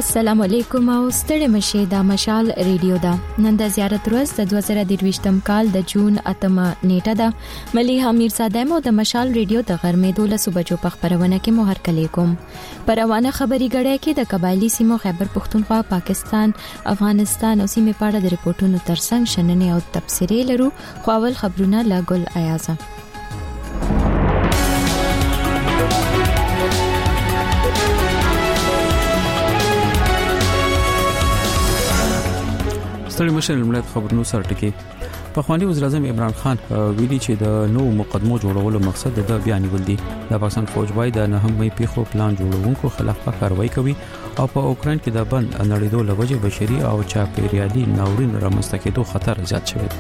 السلام علیکم او ستړي مشه د مشال ریډیو دا نن د زیارت ورځ د 2023م کال د جون 8 نیټه ده مليحه میرزاده مو د مشال ریډیو د غرمې 12 بجو په خبرونه کې مو هر کله کوم پروانه خبري غړې کې د قبایلی سیمو خیبر پختونخوا پاکستان افغانستان او سیمه پاړه د ریپورتونو ترڅنګ شننې او تبصرې لرو خو اول خبرونه لا ګل ایازه ستړي مشر ملت خبرونو سره ټکی په خواني وزیر اعظم عمران خان ویلي چې د نو مقدمو جوړولو مقصد د بیان ولدي د پاکستان فوج وايي د نهمې پیښو پلان جوړونکو خلاف کاروایی کوي او په اوکرين کې د بند نړیدو لوجه بشري او چاپیریالي ناورین رامنځته کېدو خطر زیات شوی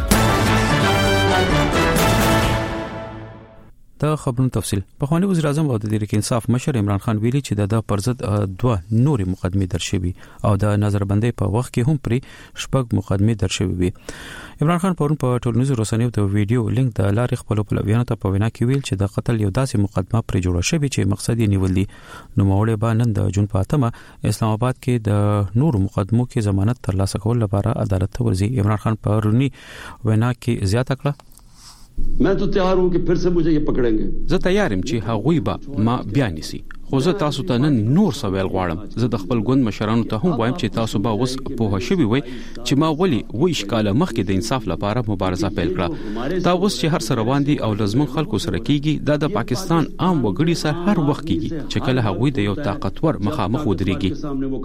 د خبرونو تفصیل په خواني وزیر اعظم او د تحریک انصاف مشر عمران خان ویلي چې د پرزد دوه نوري مقدمه درشوي او د نظربندۍ په وخت کې هم پرې شپږ مقدمه درشوي وي عمران خان پرون په ټولنیزو رسنیو د ویډیو لینک د لارې خپل پلویانو ته په وینا کې ویل چې د قتل یو داسې مقدمه پرې جوړه شوې چې مقصد یې نیول دي نو موړې به نن د جون په 8 اسلام آباد کې د نورو مقدمو کې ضمانت ترلاسه کول لپاره عدالت ته ورځي عمران خان پرونی وینا کې زیاته کړه मैं तो तैयार हूं कि फिर से मुझे ये पकड़ेंगे زه تیار یم چې هغوی به ما بیان نسی خو زه تاسو ته نن نور سوال غواړم زه د خپل ګوند مشرانو ته هم وایم چې تاسو به اوس په شوي وي چې ما ولي وې ښکاله مخکې د انصاف لپاره مبارزه پیل کړه دا اوس چې هر سره باندې او لازم خلکو سره کیږي د پاکستان عام وګړي سره هر وخت کیږي چې کله هغوی د یو طاقتور مخامخ ودرېږي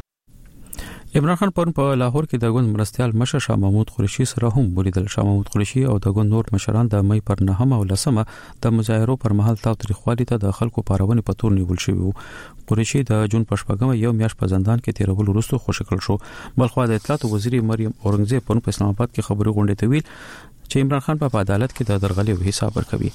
عمران خان پرون په لاهور کې د ګوند مرستيال مشر شاه محمود قریشي سره هم ولیدل شاه محمود قریشي او د ګوند نور مشران د مې پر 9 او 10 د مظاهرو پر مهال تاریخوالي ته د خلکو پارونه په تور نیول شوی وو قریشي د جون په شپږم یو میاشت په زندان کې تیرول وروسته خوشکل شو بلخو د اطلاعات وزیر مریم اورنګزیب په اسلام آباد کې خبري غونډه ته ویل چې عمران خان په عدالت کې د درغلي حساب ورکوي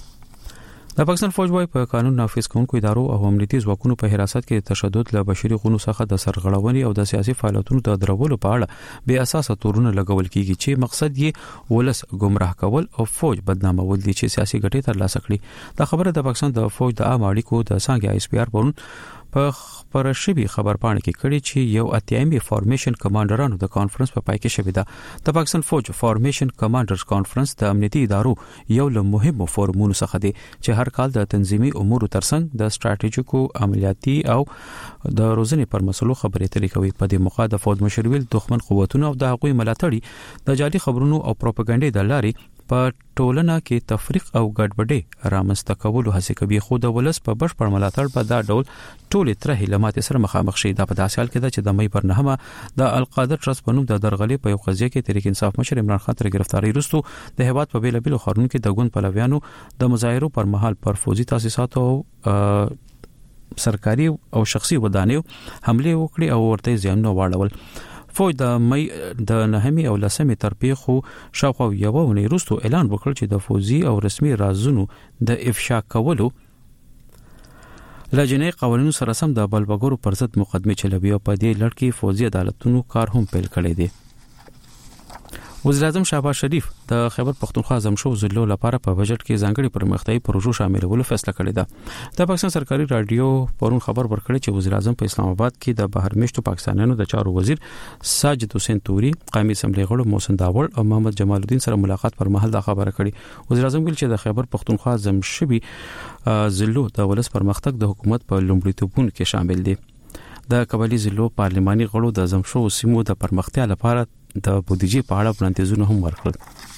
د پاکستان فوج وايي په قانون نافذ کوونکو ادارو او امنیتي ځواکونو په حراست کې تشدد له بشري حقوقو څخه د سرغړونې او د سیاسي فعالیتونو د درولو په اړه بے اساسه تورونه لګول کیږي چې مقصد یې ولس گمراه کول او فوج بدنامول دي چې سیاسي ګټې ترلاسه کړي دا خبره د پاکستان د فوج د عام اړیکو د څنګه ایس پی آر پرون په خبرشبي خبرپاڼه کې کړي چې یو اتیامي فارمیشن کمانډرانو د کانفرنس په پای کې شوې ده د پاکستان فوج فارمیشن کمانډرز کانفرنس د امنیتي ادارو یو له مهمو فورمونو څخه دی چې هر کال د تنظیمي امور ترڅنګ د ستراتیژیکو عملیاتي او د روزنې پر مسلو خبرې اترې کوي په دې موخه د فوج مشر ویل دښمن قوتونو او د هغوی ملاتړي د جعلي خبرونو او پروپاګاندا د لارې په ټولنه کې تفریق او ګډوډي رامنځته کولو هڅه کوي خو د ولس په بشپړ ملاتړ په دا ډول ټولې ترې لمات سره مخامخ شي دا په داسې حال کې ده چې د مې پر 9 د القادر ټرست په نوم د درغلي په یو قضیه کې تحریک انصاف مشر عمران خان تر گرفتاری وروسته د هیواد په بیلابیلو خارونو کې د ګوند پلویانو د مظاهرو پر مهال پر فوجي تاسیساتو سرکاري او شخصي ودانیو حمله وکړي او ورته ځانونه واړول فوج د مې د نهمي او لسمي ترپیخو شاوخوا یو ونې وروسته اعلان وکړ چې د فوجي او رسمي رازونو د افشا کولو لجنې قوانینو سره سم د بلبګورو پر ضد مقدمه چلوي او په دې لړ کې فوجي عدالتونو کار هم پیل کړی دی وزیر اعظم شهباز شریف د خیبر پختونخوا زمشو ضلعو لپاره په بجټ کې ځانګړي پرمختیايي پروژو شاملولو فیصله کړې ده د پاکستان سرکاري رادیو پرون خبر ورکړی چې وزیر اعظم په اسلام آباد کې د بهر میشتو پاکستانیانو د چارو وزیر ساجد حسین توري قومي اسمبلی غړو محسن داوړ او محمد جمال الدین سره ملاقات پر مهال دا خبره کړې وزیر اعظم ویل چې د خیبر پختونخوا زمشبي ضلعو د ولس پرمختګ د حکومت په لومړیتوبونو کې شامل دي د قبایلی ضلعو پارلماني غړو د زمشو سیمو د پرمختیا لپاره د بودیجې په اړه وړاندیزونه هم ورکړل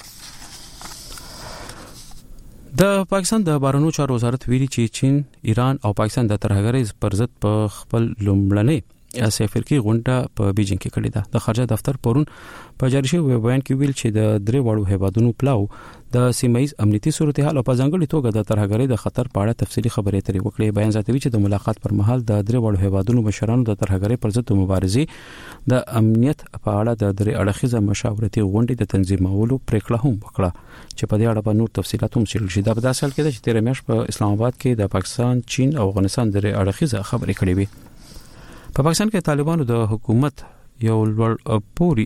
د پاکستان د بهرنیو چارو وزارت ویلي چې چین ایران او پاکستان د ترهګرۍ پر ضد په خپل لومړنۍ سفرکی غونډه په بیجینګ کې کړې ده د خارجه دفتر پرون په جاری شوی بیان کې ویل چې د درې وړو هیوادونو پلاو د سیمایي امنیتي صورتحال او په ځانګړي توګه د ترهګرۍ د خطر په اړه تفصیلي خبرې اترې وکړې بیان زیاتوي چې د ملاقات پر مهال د درې وړو هیوادونو مشرانو د ترهګرۍ پر ضد مبارزې د امنیت په اړه د درې اړخیزه مشاورتي غونډې د تنظیمولو پریکړه هم وکړه چې په دې اړه به نور تفصيلات هم شریک شي دا په داسې حال کې ده چې 13 میاشت په اسلام آباد کې د پاکستان چین او افغانستان درې اړخیزه خبرې کړې وي په پاکستان کې طالبانو د حکومت یو لوړ پوري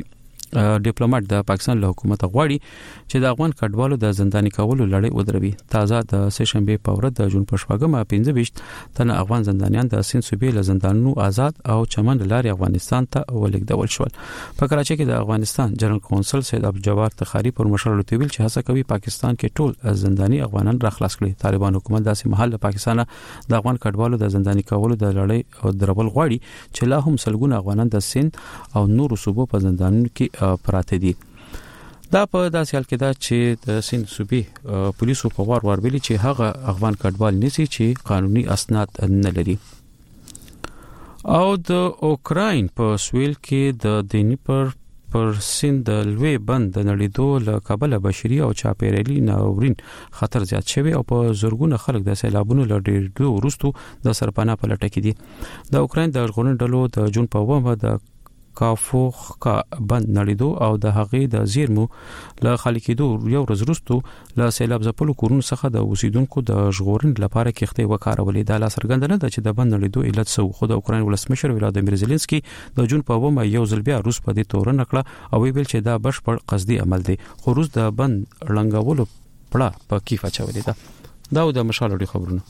ډیپلوماټ د پاکستان له حکومت غواړي چې د افغان کډوالو د زنداني کولو لړۍ ودروي. تازه د سشنبه په ورځ د جون په شپږمه 25 تن افغان زندانیان د سند صوبې له زندانونو آزاد او چمن لارې افغانستان ته ولېږدول شول. په کراچۍ کې د افغانستان جنرال کونسل سید عبدالجبار تخاری پر مشر لطیویل چې هڅه کوي پاکستان کې ټول زنداني افغانان را خلاص کړي. طالبان حکومت داسې محل له پاکستان د افغان کډوالو د زنداني کولو د لړۍ او درول غواړي چې لا هم سلګونه افغانان د سند او نورو صوبو په زندانونو کې پراته دي. دا په داسې حال کې دا چې د سند صوبې پولیسو په وار ویلي چې هغه افغان کډوال نسی چې قانوني اسناد نه لري. او د اوکراین په سویل کې د دنیپر پر سند د لوی بند د نړیدو له کابل بشري او چاپیریالي ناورین خطر زیات شوی او په زورګونه خلک د سیلابونو له ډېرو وروستو د سرپناه په لټه کې دي. د اوکراین د ژغورنې ډلو د جون په ومه د کافوخا بند نړیدو او د هغې د زیرمو له خالي کېدو یو ورځ وروسته له سیلاب ځپلو کورونو څخه د اوسیدونکو د ژغورنې لپاره کښتۍ وکارولې. دا لا څرګنده نه ده چې د بند نړیدو علت څه و، خو د اوکراین ولسمشر ولادیمیر زيلنسکي د جون په ومه یو ځل بیا روس په دې تورن کړه او ویل چې دا بشپړ قصدي عمل دی، خو روس د بند ړنګولو پړه په کیف اچولې ده. دا د مشال اړي خبرونه.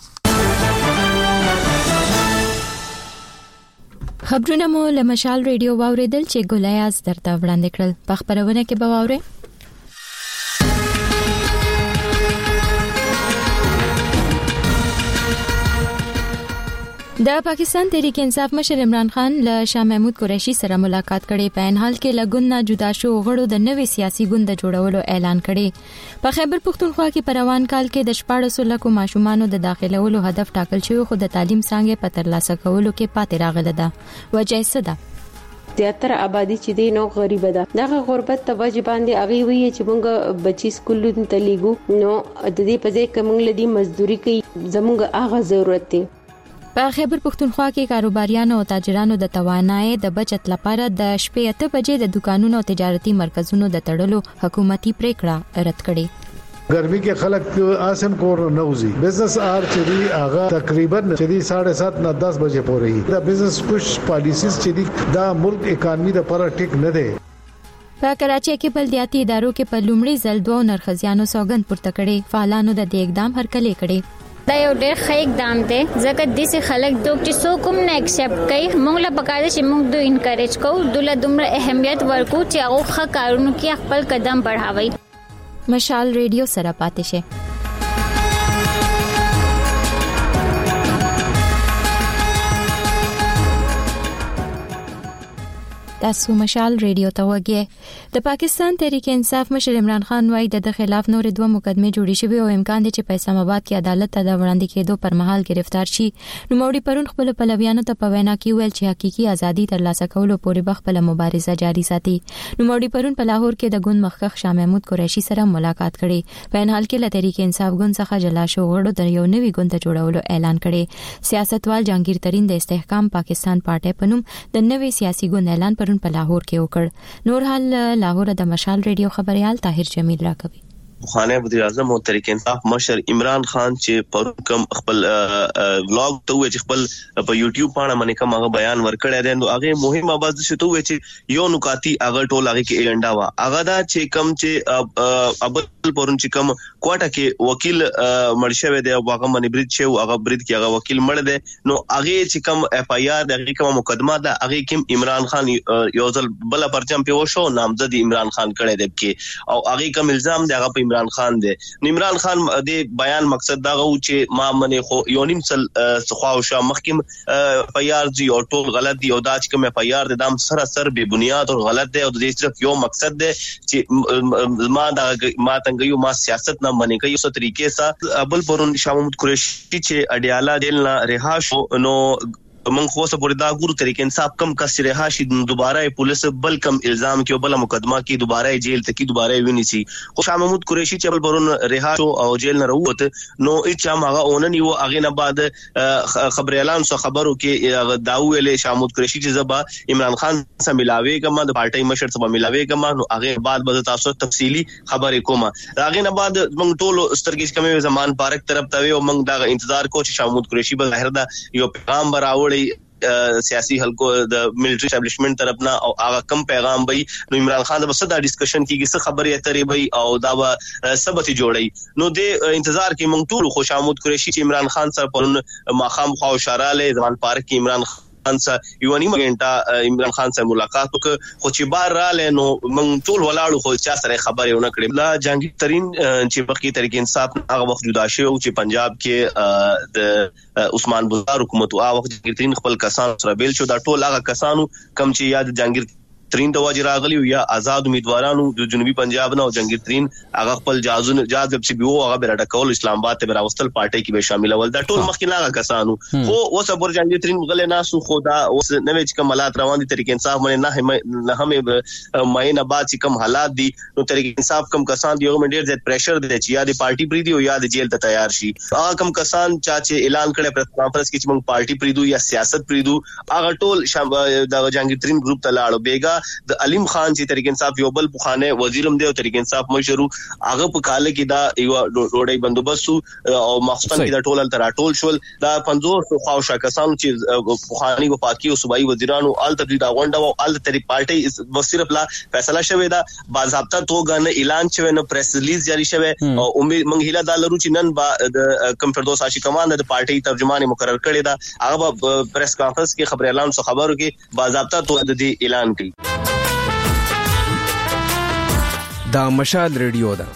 خبرونه مو له مشال ریډیو واوریدل چې ګولیاز درته وړاندې کړل. په خبرونه کې به واورئ د پاکستان تحریک انصاف مشر عمران خان له شاه محمود قریشي سره ملاقات کړي. په ان حال کې لګون نه جدا شو غړو د نوې سیاسي ګوند جوړولو اعلان کړي. په خیبر پختونخوا کې په روان کال کې د 1400 لکو ماشومانو د داخلولو هدف ټاکل شوی، خو د تعلیم څنګه په ترلاسه کولو کې پاتې راغله ده. وجه څه ده؟ زیاتره آبادی چې دی نو غریب ده. دغه غربت ته وجه باندې اغي وی چې موږ بچی سکول ته لیګو نو د دې په ځای کې موږ لدی مزدوري کوي، زموږ هغه ضرورت دی. په خیبر پختونخوا کې کاروباریانو او تاجرانو د توانایي د بچت لپاره د شپې 8 بجې د دکانونو او تجارتي مرکزونو د تړلو حکومتي پریکړه رد کړې. ګرمي کې خلک آسم کور نوزي بزنس آر چې دی هغه تقریبا چې دی 7:30 نه 10 بجې پورې دا بزنس پوش پالیسیز چې دی دا ملک اکانومي د پر ټیک نه دی. په کراچۍ کې بلدیاتي ادارو کې په لومړي ځل 2 نرخزیانو سوګند پورته کړي. فعالانو د دې اقدام هرکلی کړي. دا یو ډېر ښه اقدام دی ځکه د دې خلک دوی چې څوک هم نه ایکسپټ کوي، موږ لا پکاره چې موږ دوی انکریج کوو، دوی دومره اهمیت ورکو چې هغه ښه کارونه کې خپل قدم بڑھاوي. مشال ریډیو سره پاتې شه. تاسو مشال ریډیو ته وګورئ. د پاکستان تحریک انصاف مشر عمران خان وايي د خلاف نور 2 مقدمه جوړې شوې او امکان دی چې په اسلام آباد کې عدالت ته د وړاندې کېدو پر مهال گرفتار شي. نو موري پرون خپل پلویانو ته په وینا کې ویل چې حقيقي ازادي ترلاسه کولو پورې بخپل مبارزه جاري ساتي. نو موري پرون په لاهور کې د ګوند مخکخ شاه محمود قریشي سره ملاقات کړي. په ان حال کې له تحریک انصاف ګوند څخه جلا شو غړو د یو نوي ګوند جوړولو اعلان کړي. سیاستوال جهانگیر ترین د استحکام پاکستان پارټي په نوم د نوي سیاسي ګوند اعلان پرون په لاهور کې وکړ. نور حال لاهور د مشال ریډیو خبريال طاهر جمیل راکوي. خانه وزیر اعظم او تحریک انصاف مشر عمران خان چې پر کوم خپل ولاګ ته وی چې خپل په یوټیوب باندې باندې کوم هغه بیان ورکړی دی، نو هغه مهمه باز شته وی چې یو نکاتی هغه ټول هغه کې ایجنډا وا هغه دا چې کوم چې ابل پرون چې کوم کوټه کې وکیل مرشوي دی او هغه باندې برید شو، هغه برید کې هغه وکیل مړ دی، نو هغه چې کوم اف ای آر دغه کوم مقدمه ده هغه کې عمران خان یو ځل بل پرچم پیو شو نامزد عمران خان کړی دی کې او هغه کوم الزام دی هغه عمران خان دی. عمران خان د بیان مقصد دا غو چې ما منه خو یو نیم سل څخه او شاه محکم پیار دی او ټول غلط دی او دا چې کوم پیار د دام سره به بنیاد او غلط دی او د صرف یو مقصد دی چې ما څنګه ما سیاست نه منې کوي اوس طریقې سره ابل پرون شاه محمود قریشي چې اډیالا جیل نه رها شو نو من خو سه پوری دا ګورو طریقې انصاف کم کس رها شي دوباره پولیس بل کم الزام کې بل مقدمه کې دوباره جیل ته کې دوباره ویني سي. خو شاه محمود قریشي چې بل پرون رها شو او جیل نه وروته نو اچا ماغه اونن یو اغه نه بعد خبر اعلان سو خبرو کې داو ویلې شاه محمود قریشي چې زبا عمران خان سره ملاوي کما د پارټي مشر سره ملاوي کما نو هغه بعد به تاسو تفصيلي خبرې کوم. هغه نه بعد موږ ټول سترګې کمې زمان پارک طرف ته او موږ دا انتظار کو چې شاه محمود قریشي به ظاهر دا یو پیغام براوړي سیاسي حلقو د ملټری اسټابلیشمنت طرفنا او هغه کم پیغام وي نو عمران خان د صدا ډسکشن کیږي څه خبرې اترې وي او دا سبت جوړي نو د انتظار کې مونږ ټول خوشامد قریشي چې عمران خان سره پرون ماخام خو اشاره له ځوان پارک کې عمران خان سره یو نیمه غنټه عمران خان سره ملاقات وکړ خو چې بار رااله نو مونږ ټول ولاړو خو چا سره خبرې ونه کړې لا جهانگیر ترين چې بقي طریق انصاف هغه وخت جدا شو چې پنجاب کې د عثمان بزار حکومت او هغه وخت جهانگیر ترين خپل کسان سره بیل شو دا ټول هغه کسانو کم چې یاد جهانگیر ترين د واجر راغلی یا آزاد امیدوارانو د جنوبي پنجاب نه او جهانگیر ترين هغه خپل جازب چې بیو هغه بیرته کول اسلام آباد ته راوستل پارټي کې به شامل ول دا ټول مخکې نه کسانو خو اوس ابر جهانگیر ترين غل نه سو خدا اوس نوې چې کمالات روان دي طریق انصاف باندې نه هم ماینه بعد چې کم حالات دي نو طریق انصاف کم کسان دی یو منډیر زیات پریشر دی چې یا د پارټي پریدي او یا د جیل ته تیار شي هغه کم کسان چې اعلان کړي پر کانفرنس کې چې موږ پارټي پریدو یا سیاست پریدو هغه ټول د جهانگیر ترين گروپ ته لاړو بیګا د علیم خان چې طریق انصاف یو بل پخانه وزیرم دی او طریق انصاف مشرو هغه په کال کې دا یو روډي بندوبست او مخصوصا کې دا ټول تر ټول شول دا 500 خواوشا کسانو چې پخانی وفاقي او صوبایي وزیرانو ال تدریدا غونډه او ال تری پارټي صرف لا فیصله شوه دا باضابطه توګه نه اعلان شوه نه پریس ریلیز جاری شوه او امید منګ هیله دالرو چې نن با د کمفردوس عاشق کمان د پارټي ترجمان مقرر کړی دا هغه پریس کانفرنس کې خبر اعلان سو خبرو کې باضابطه توګه د اعلان کړي دا مشال ریډیو ده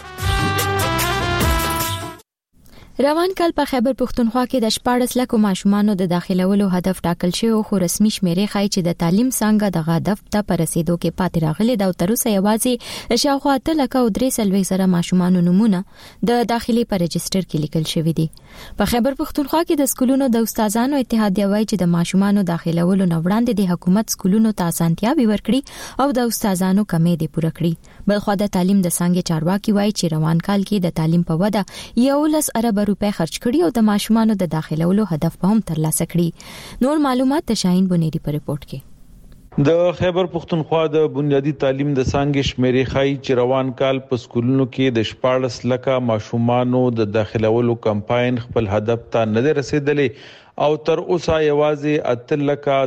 روان کال په خیبر پښتونخوا کې د 14 لک ماشومان د داخلولو هدف ټاکل شوی خو رسمي شمیرې ښایي چې د تعلیم څنګه د هدف ته پر رسیدو کې پاتې راغلي دا تر اوسه یوازې شاوخوا 3 زره ماشومان نمونه د داخلي پر رجستر کې لیکل شوی دي په خیبر پښتونخوا کې د سکولونو د استادانو اتحادیه وایي چې د ماشومان داخلولو نه وړاندې د حکومت سکولونو ته اسانتیاوي ورکړي او د استادانو کمې دي پوره کړي بلخو د تعلیم د څنګه چارواکي وایي چې روان کال کې د تعلیم په وده 11 ارب روپے خرج کړي او د ماشومان د داخلولو هدف په هم ترلاسه کړي نور معلومات د شاهین بنيري په ریپورت کې د خیبر پښتونخوا د بنیادی تعلیم د څنګه شمیرې ښایي چې روان کال په سکولونو کې د 14 لک ماشومان د داخلولو کمپاین خپل هدف ته نه رسیدلې او تر اوسه یوازې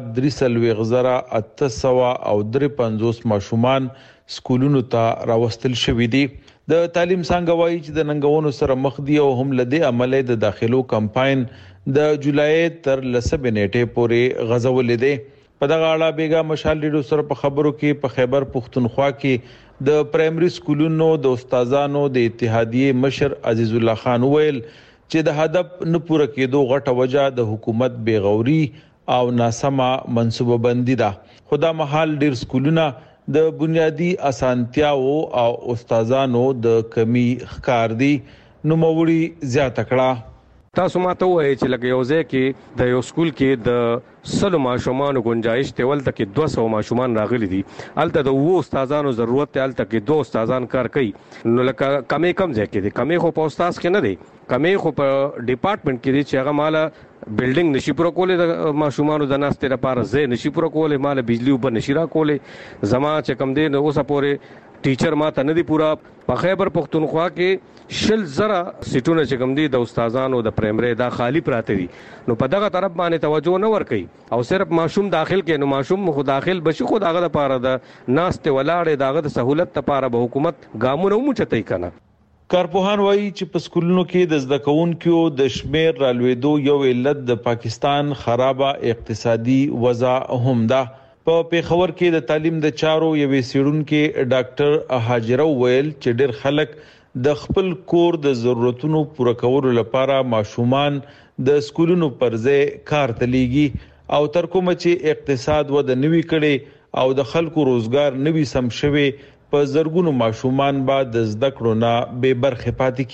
8,3,850 ماشومان سکولونو ته راوستل شوې دي د تعلیم څنګه وایي چې د ننګونو سره مخ دي او هم لدی عمله د داخلو کمپاین د جولای تر 10 نیټه پورې غزولې دي په دغه اړه بیګا مشال ریډیو سره په خبرو کې په خیبر پښتونخوا کې د پرایمري سکولونو د استادانو د اتحادیه مشر عزیز الله خان ویل چې د هدف نه پوره کېدو غټه وجہ د حکومت بیغوري او ناسمه منصوبه بندي ده خدا محل ډیر سکولونه د بنیادی اسانتیاو او استادانو د کمی ښکار دي نو موړي زیات کړه تاسو ماته وایي چې لکه یو ځای کې د یو سکول کې د 100 ماشومان گنجائش ته ولته کې 200 ماشومان راغلي دي الته د وو استادانو ضرورت ته الته کې 2 استادان کار کوي نو لکه کمې کم ځای کې دي کمې خو په استاد کې نه دي کمې خو په ډپارټمنټ کې دي چې هغه مال بلډینګ نشي پوره کولې د ماشومان د ناشته لپاره زه نشي پوره کولې مال بجلی وب نشي را کولې زما چې کم دي نو اوسه پورې ټیچر ما ته نه دی پورا په خیبر پښتونخوا کې شل زره سیټونه چې کم دي د استادانو د پرایمري دا خالی پراته دي نو په دغه طرف باندې توجه نه ور کوي او صرف ماشوم داخل کې نو ماشوم خو داخل بشي خو دغه لپاره د ناشته ولاړې دغه د سہولت لپاره به حکومت ګامونه موچتای کنه کارپوهان وایي چې په سکولونو کې د زده کوونکو د شمیر رالوېدو یو علت د پاکستان خرابه اقتصادي وضع هم ده په پیښور کې د تعلیم د چارو یوې سیړونکو ډاکټر هاجره ویل چې ډېر خلک د خپل کور د ضرورتونو پوره کولو لپاره ماشومان د سکولونو پر ځای کار تلېږي او تر کومه چې اقتصاد ود نوي کړي او د خلکو روزګار نوي سم شوي په زرګونو ماشومان بعد د زده کړو نه به برخه پاتې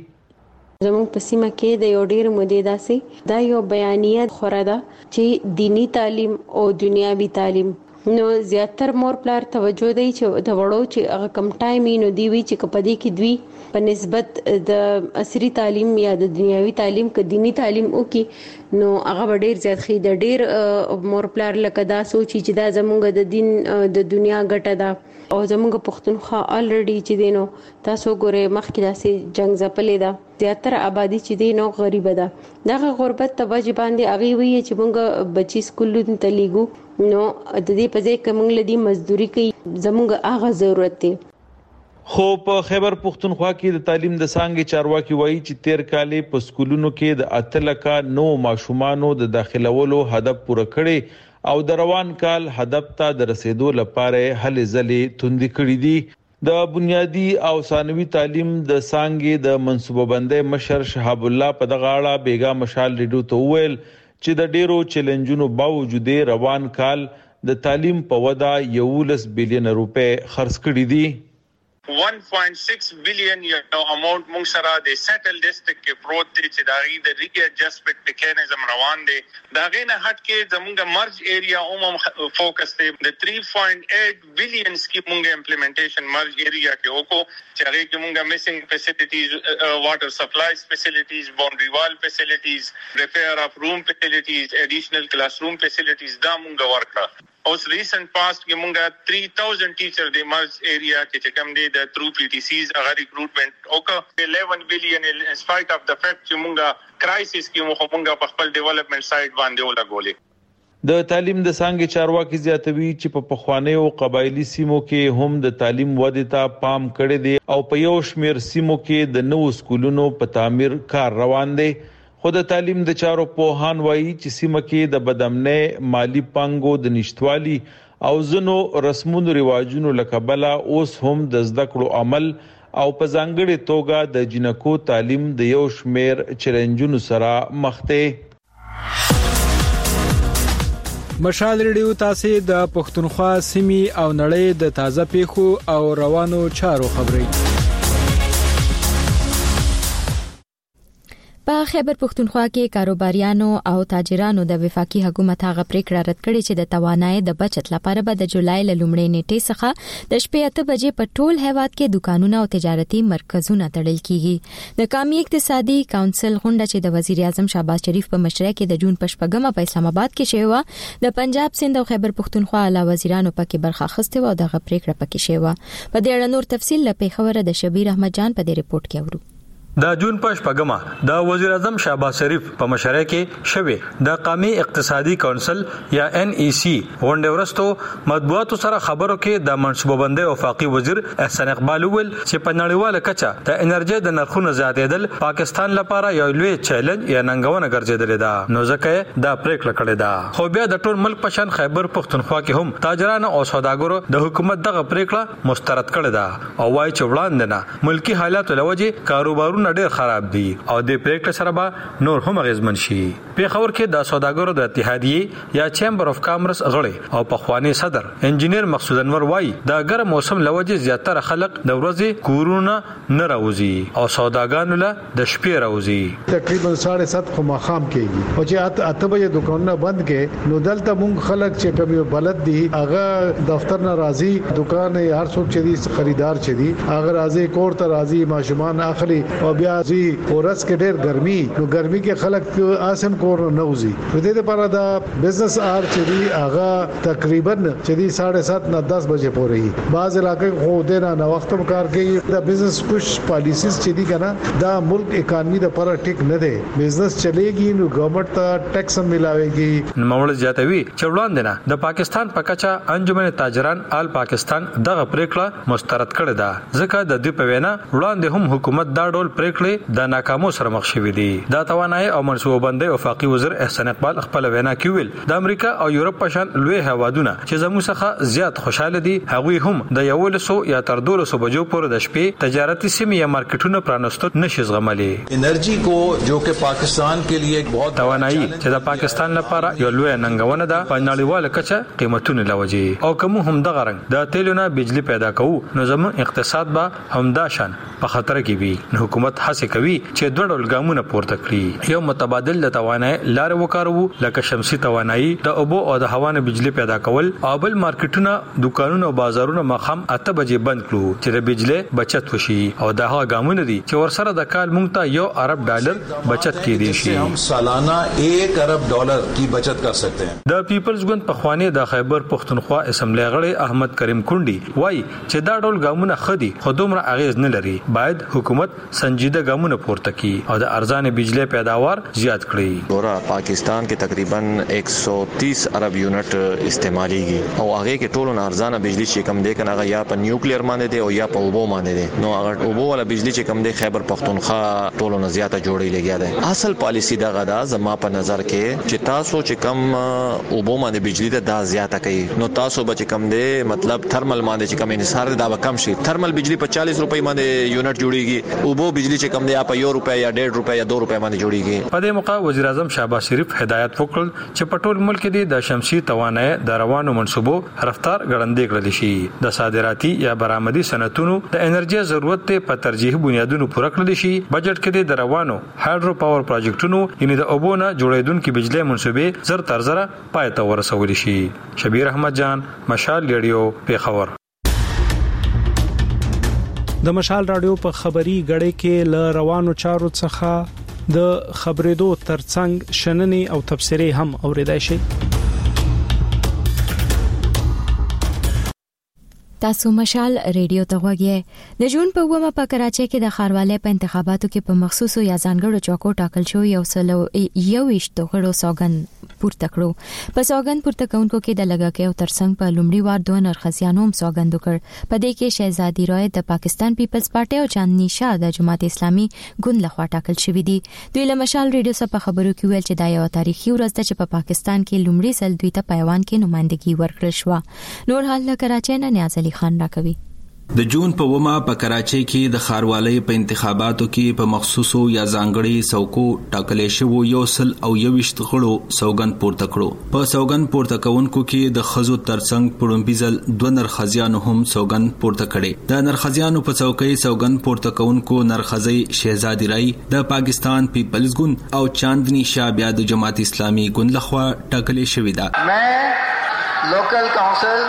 کیږي زموږ په سیمه کې د یو ډیر مودې داسې دا یو بیانیه خوره ده چې دینی تعلیم او دنیاوی تعلیم نو زیاتر مور پلار توجه دی چې د وړو چې هغه کم ټایم نو دی وی چې کپدې کې دوی په نسبت د عصري تعلیم یا د دنیاوی تعلیم ک دینی تعلیم او کې نو هغه ډیر زیات خې د ډیر مور پلار لکه دا سوچي چې دا زموږ د دین د دنیا ګټه ده او زموږ پښتونخوا الریډي چې دینو تاسو ګوره مخکې داسې جنگ ځپلې ده زیاتره آبادی چې دینو غریب ده دغه غربت ته وجه باندې اغي وی چې موږ بچی سکولونو ته لیګو نو د دې په ځای کې موږ لدی مزدوري کوي زموږ هغه ضرورت دی خو په خیبر پختونخوا کې د تعلیم د څانګې چارواکي وایي چې 13 کال په سکولونو کې د 8 لکه نو ماشومانو د داخلولو هدف پوره کړي او د روان کال هدف ته د رسیدو لپاره هلې ځلې توندې کړې دي د بنیادی او ثانوي تعلیم د څانګې د منصوبه بندۍ مشر شهاب الله په دغه اړه بیګا مشال ریډیو ته وویل چې د ډیرو چیلنجونو باوجود روان کال د تعلیم په ودا 11 بلین روپے خرڅ کړي دي 1.6 billion amount مونږ سره د سیټل ډیسټریکټ کې پروت دي چې داغي د ری ایڈجسټمنټ میکانیزم روان دي داغه نه هټ کې زموږ مرج ایریا فوکس دی د 3.8 بلین سکیم مونږ امپلیمنټیشن مرج ایریا کې وکړو چې هغه کې مونږه میسنګ فیسیلیټیز واټر سپلایز فیسیلیټیز باونډري وال فیسیلیټیز ریپیر اف روم فیسیلیټیز ایډیشنل کلاس روم فیسیلیټیز دا مونږ ورکړه اوس ریسنٹ پاست کې مونږه 3000 ټیچر د مرج ایریا کې کوم دي د تھرو پی ټی سیز هغه ریکروټمنټ او 11 بلین ان سپایټ اف د فیکټ چې مونږه کرایسس کې مونږه په خپل ډیولپمنٹ سایت باندې ولګولې د تعلیم د څانګې چارواکي زیاتوي چې په پخوانیو قبایلی سیمو کې هم د تعلیم ودې ته پام کړی دی او په یو شمیر سیمو کې د نوو سکولونو په تعمیر کار روان دی خود تعلیم د چارو پوهان وایي چې سیمه کې د بدامنۍ مالی پانګو د نشټوالي او زنو رسمونو رواجونو لکبلا اوس هم د زده کړو عمل او په ځانګړي توګه د جنکو تعلیم د یو شمیر چیلنجونو سره مخ دی مشال ریډیو تاسو د پښتونخوا سیمې او نړۍ د تازه پیښو او روانو چارو خبري په خیبر پختونخوا کې کاروباریانو او تاجرانو د وفاقي حکومت هغه پریکړه رد کړې چې د توانایي د بچت لپاره به د جولای له لومړۍ نیټې څخه د شپې 8 بجې په ټول هیواد کې دکانونه او تجارتي مرکزونه تړل کیږي د قومي اقتصادي کونسل غونډه چې د وزیر اعظم شهباز شریف په مشرۍ کې د جون پښپګمه په اسلام آباد کې شوه د پنجاب سند او خیبر پختونخوا اعلی وزیرانو پکې برخه اخیسته او دغه پریکړه پکې شوه په دې اړه نور تفصیل لپاره خبره د شبیر احمد جان په دې ریپورت کې اورو د جون پښپګمه د وزیر اعظم شهباز شریف په مشرۍ کې شوه د قومي اقتصادي کونسل یا ان ای سی غونډه ورستو مطبوعاتو سره خبرو کې د منصوبه بندۍ وفاقي وزیر احسان اقبال ویل چې په نړیواله کچه د انرژي د نرخونو زیاتېدل پاکستان لپاره یو لوی چیلنج یا ننګونه ګرځیدل ده نو ځکه دا پریکړه کړې ده خو بیا د ټول ملک په شان خیبر پختونخوا کې هم تاجرانو او سوداګرو د حکومت دغه پریکړه مسترد کړې ده او وايي چې وړاندې نه ملکی حالات لوجه کاروبارونه ډېر خراب دي او د پریکړه سره به نور هم غیزمن شي په خبر کې د سوداګرو د اتحادیه یا چیمبر اف کامرس غړي او په خواني صدر انجینیر مقصود انور وای د ګرم موسم لوجه زیاتره خلک د ورځې کورونه نه راوځي او سوداګانو له د شپې راوځي تقریبا 7:30 خو ماخام کېږي او چې 8 بجې دکانونه بند کې نو دلته مونږ خلک چې کوم بلد دي هغه دفتر نه راځي دکان هر څوک چې دي خریدار چې دي هغه راځي کور ته راځي ماشومان اخلي او بیا زی اورس کې ډېر ګرمي نو ګرمي کې خلک آسم کور نه وځي په دې لپاره دا بزنس آر چې دی هغه تقریبا چې دی 7:30 نه 10 بجې پورې بعض علاقې خو د نه وخت کار کوي دا بزنس پوش پالیسیز چې دی کنه دا ملک اکانومي د لپاره ټیک نه دی بزنس چلےږي نو ګورنمنت ته ټیکس ملاويږي نوموړ زیاتوي چې وړاندې نه د پاکستان په کچا انجمن تاجران آل پاکستان دغه پریکړه مسترد کړې ده ځکه د دې په وینا وړاندې هم حکومت دا ډول پریکړې د ناکامو سره مخ شوې دي دا توانایي او منصوبه بندۍ وفاقي وزیر احسان اقبال خپل وینا کې ویل د امریکا او یورپ په شان لوی هوادونه چې زموږ څخه زیات خوشاله دي هغوی هم د 1100 یا تر 200 بجو پورې د شپې تجارتي سیمې یا مارکیټونه پرانستو نشي زغملي انرژي کو جو کہ پاکستان کے لیے بہت توانایي چې د پاکستان لپاره یو لوی ننګونه ده په نړیواله کچه قیمتونه لوجي او کوم هم د غرنګ د تیلونو بجلی پیدا کوو نو زموږ اقتصاد به همدا شان په خطر کې وي حکومت حکومت هڅه کوي چې دوه ډول ګامونه پورته کړي. یو متبادل د توانایي لار وکارو لکه شمسي توانایي د اوبو او د هوا نه بجلی پیدا کول او بل مارکیټونه دکانونه او بازارونه مخام 8 بجې بند کړو چې د بجلی بچت وشي او دا هغه ګامونه دي چې ورسره د کال مونږ ته $1 ارب بچت کېدی شي. हम सालाना $1 अरब की बचत कर सकते हैं. د پیپلز ګوند په خوانی د خیبر پختونخوا اسمبلی غړي احمد کریم کونډي وایي چې دا ډول ګامونه خدي خودمره اغیز نه لري. باید حکومت سنجیده ګامونه پورته کړي او د ارزان بجلی پیداوار زیات کړي. پورا پاکستان کې تقریبا 130 ارب یونټ استعماليږي او هغه کې ټولو ارزانه بجلی چې کم دی کنه یا په نیوکلیر باندې دی او یا په اوبو باندې دی. نو هغه اوبو ولا بجلی چې کم دی خیبر پختونخوا ټولو نه زیاته جوړی لګیا دی. اصل پالیسی دا غدا زما په نظر کې چې تاسو چې کم اوبو باندې بجلی دا زیاته کوي نو تاسو به کم دی مطلب تھرمل باندې چې کم انحصار دا کم شي. تھرمل بجلی په 40 روپۍ باندې یونټ جوړیږي. اوبو بجلی چې کم دی په $1 یا $1.5 یا $2 باندې جوړیږي. په دې موقع وزیر اعظم شهباز شریف هدایت وکړ چې په ټول ملک کې د شمسي توانایي د روانو منصوبو رفتار غړندې کړل شي. د صادراتي یا برآمدي صنعتونو د انرژي ضرورت ته په ترجیح بنیادونو پوره کړل شي. بجټ کې د روانو هایډرو پاور پروجیکټونو یعنی د اوبو نه جوړیدونکو بجلی منصوبې زر تر زر پای ته ورسول شي. شبیر احمد جان، مشال ریډیو، پیښور. د مشال رادیو په خبري غړې کې ل روانو چارو څخه د خبرېدو ترڅنګ شننې او تبصرې هم اوریدای شي. تاسو مشال ریډیو ته غوږی. د جون په 9 په کراچۍ کې د ښاروالۍ په انتخاباتو کې په مخصوصو یا ځانګړو چوکو ټاکل شو یو سلو غړو سوګن پورته کړو. په سوګن پورته کونکو کې د لګاکې او ترڅنګ په لومړي وار دوه نرخزیانو هم سوګند وکړ. په دې کې شهزادي رای د پاکستان پیپلز پارټي او چاندنی شاه د جماعت اسلامي ګوند لخوا ټاکل شوې دي. دوی له مشال ریډیو سره په خبرو کې ویل چې دا یو تاریخي ورځ ده چې په پاکستان کې لومړي ځل دوی ته په ایوان کې نمائندګي ورکړل شو. نور حال له کراچۍ نه نیاز علي خان راکوي. د جون په 9 په کراچۍ کې د ښاروالۍ په انتخاباتو کې په مخصوصو یا ځانګړي څوکو ټاکلې شوی یو سل او 21 غړو سوګند پورته کړو. په سوګند پورته کوونکو کې د خزو ترڅنګ پړومبیزل دوه نرخزیانو هم سوګند پورته کړي. د نرخزیانو په څوکۍ سوګند پورته کوونکو نرخزی شهزادي رای د پاکستان پیپلز ګوند او چاندنی شاه بیا د جماعت اسلامي ګوند لخوا ټاکلې شوی ده. मैं लोकल काउंसिल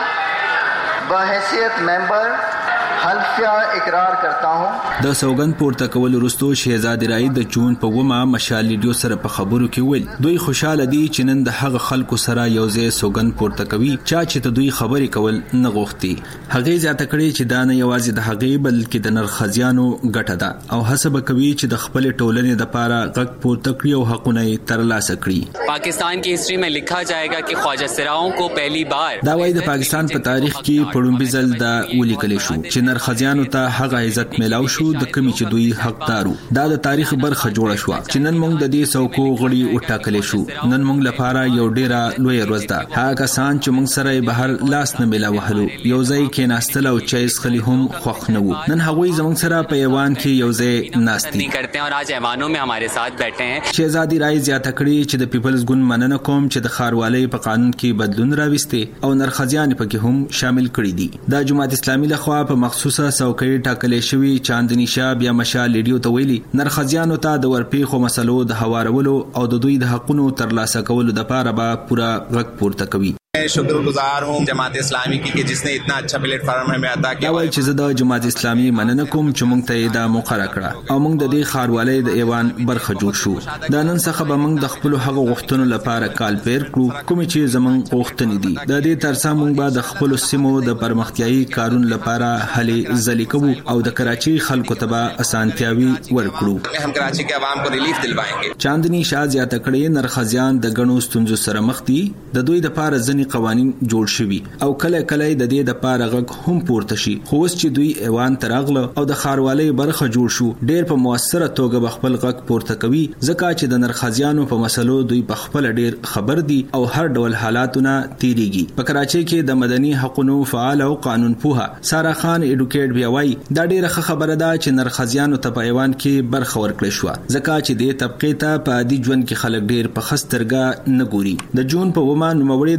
बहैसियत मेंबर حلفیه اقرار کرتا ہوں. د سوګند پورته کول وروسته شهزادي رای د جون په 9 مشال ریډیو سره په خبرو کې ویل دوی خوشاله دي چې نن د هغه خلکو سره یو ځای سوګند پورته کوي چې ته دوی خبرې کول نه غوښتي. هغه زیاته کړي چې دا نه یوازې د هغه بلکې د نرخزیانو ګټه ده او حساب کوي چې د خپل ټولنې د پاره غږ پورته کړي او حقونه ترلاسه کړي. پاکستان کی ہسٹری میں لکھا جائے گا کہ خواجہ سراؤں کو پہلی بار دا وایي د پاکستان په تاریخ کې پړومبي ځل دا ولیکل شو چې نرخزیانو ته هغه عزت ملاو شو د کمی چې دوی حقدارو. دا د تاریخ برخه جوړه شو چې نن موږ د دې څوکو غړي وټاکلې شو. نن موږ لپاره یو ډیره لوی ورځ ده. هغه کسان چې موږ سره بهر لاس نه ملاو هلو یو ځای کې ناستل او چایس خلی هم خوښ نه وو. نن هغوی زموږ سره په ایوان کې یو ځای ناستي کرتے ہیں اور آج ایوانوں میں ہمارے ساتھ بیٹھے ہیں. شهزادي رای زیاته کړي چې د پیپلز ګوند مننه کوم چې د ښاروالۍ په قانون کې بدلون راوستي او نرخزیان پکې هم شامل کړي دي. د جماعت اسلامي لخوا په مخصوصه څوکۍ ټاکلې شوی چاندنی شاه بیا مشال ریډیو ته ویلي نرخزیانو ته د ورپېخو مسلو د هوارولو او د دوی د حقونو ترلاسه کولو لپاره به پورا غږ پورته کوي. मैं शुक्रगुजार हूं जमात इस्लामी की कि जिसने इतना अच्छा प्लेटफॉर्म हमें अता किया. دا چې زه د جماعت اسلامي مننه کوم چې موږ ته دا موقع راکړه او موږ د دې ښاروالۍ د ایوان برخه جوړ شو. دا نن څخه به موږ د خپل هغه غوښتنو لپاره کال پیر کړو کوم چې زموږ غوښتنې دي. د دې ترڅنګ موږ به د خپل سیمو د پرمختیايي کارونو لپاره هلې ځلې کوو او د کراچۍ خلکو ته به اسانتیاوي ورکړو. हम कराची के आवाम को रिलीफ दिलवाएंगे. چاندنی شاه زیاته کړي نرخزیان د غنو ستونزو سره مخ دي. د دوی د لپاره ځنی قوانين جوړ شوي او کله کله د دې د پاره غږ هم پورته شي. خو اوس چې دوی ایوان تراغله او د ښاروالۍ برخه جوړ شو ډېر په موثره توګه خپل غږ پورته کوي ځکه چې د نرخزیانو په مسلو دوی په خپل ډېر خبر دي او هر ډول حالاتونه تیریږي. په کراچۍ کې د مدني حقوقو فعال او قانون پوها سارا خان اډوکیټ بیا وایي دا ډېره خبره ده چې نرخزیانو ته په ایوان کې برخه ورکړل شو ځکه چې د طبقه ته په عادي ژوند کې خلک ډېر په خسترګه نه ګوري. د جون په 9 نوموړي د مشال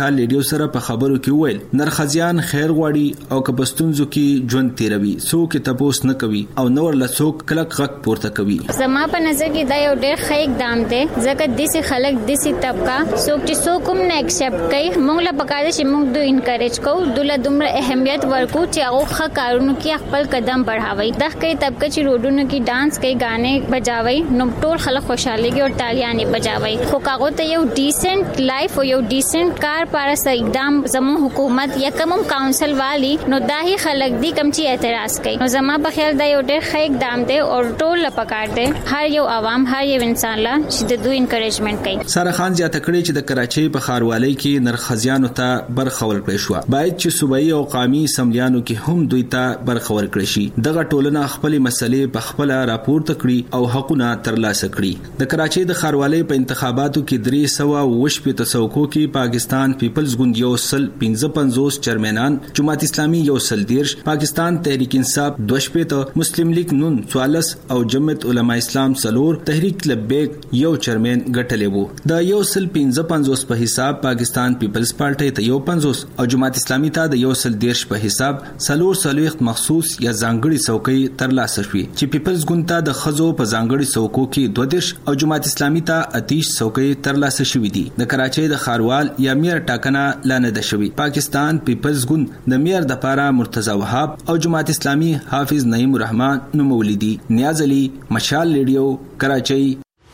مشال ریډیو سره په خبرو کې وویل نرخزیان خیر غواړي او کپستونزو کې ژوند تیروي څوک تپوس نه کوي او نور لڅوک کلک غک پورته کوي. زما په نظر کې دا یو ډېر ښه اقدام دی ځکه داسې خلک داسې طبقه څوک چې څوک هم نه ایکسپټ کوي موږ له پکار دي چې موږ دوی انکریج کوو دوی دومره اهمیت ورکو چې هغه ښه کارونو کې خپل قدم بڑھاوي. دا ښه طبقه چې روډونو کې ډانس کوي غانې بجاوي نو ټول خلک خوشاليږي او تالیانې بجاوي خو هغه ته یو ډیسنٹ لایف او یو ډیسنٹ کار پر اقدام زمو حکومت یا کوم کونسل والی نو داهي خلک دي کم چې اعتراض کوي. نو زما په خیال دا یو ډېر ښه اقدام دی او ټول له پکار دی هر یو عوام هر یو انسان لا چې د دوی انکریجمنٹ کوي. ساره خان زیاته کړې چې د کراچۍ په ښاروالۍ کې نرخزیانو ته برخول کړی شو باید چې صوبایي او قومي سملیانو کې هم دوی ته برخور کړی شي. دغه ټولنه خپل مسلې په خپل راپورته کړي او حقونه ترلاسه کړي. د کراچۍ د ښاروالۍ په انتخاباتو کې 320 تصوکو کې پاکستان پیپلز ګوند یو سل 55 چیرمنان جماعت اسلامي یو سل 13 پاکستان تحریک انصاف 2 مسلم لیگ نون 14 او جمعیت علماء اسلام سلور تحریک لبیک یو چیرمن ګټلې وو. د یو سل 55 په حساب پاکستان پیپلز پارټي ته یو 50 او جماعت اسلامي ته د یو سل 13 په حساب سلور سلويخت مخصوص یا ځانګړي څوکۍ ترلاسه شوې چې پیپلز ګوند ته د خزو په ځانګړي څوکو کې 22 او جماعت اسلامي ته 30 څوکۍ ترلاسه شوې دي. د کراچۍ د خاروال یا میر ټاکنه لانه ده شوې. پاکستان پیپلز ګوند د میر د پاره مرتضی وهاب او جماعت اسلامي حافظ نعیم الرحمن نومولې دي. نیاز علي مشال ریډیو کراچۍ.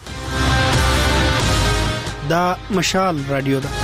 دا مشال رادیو ده.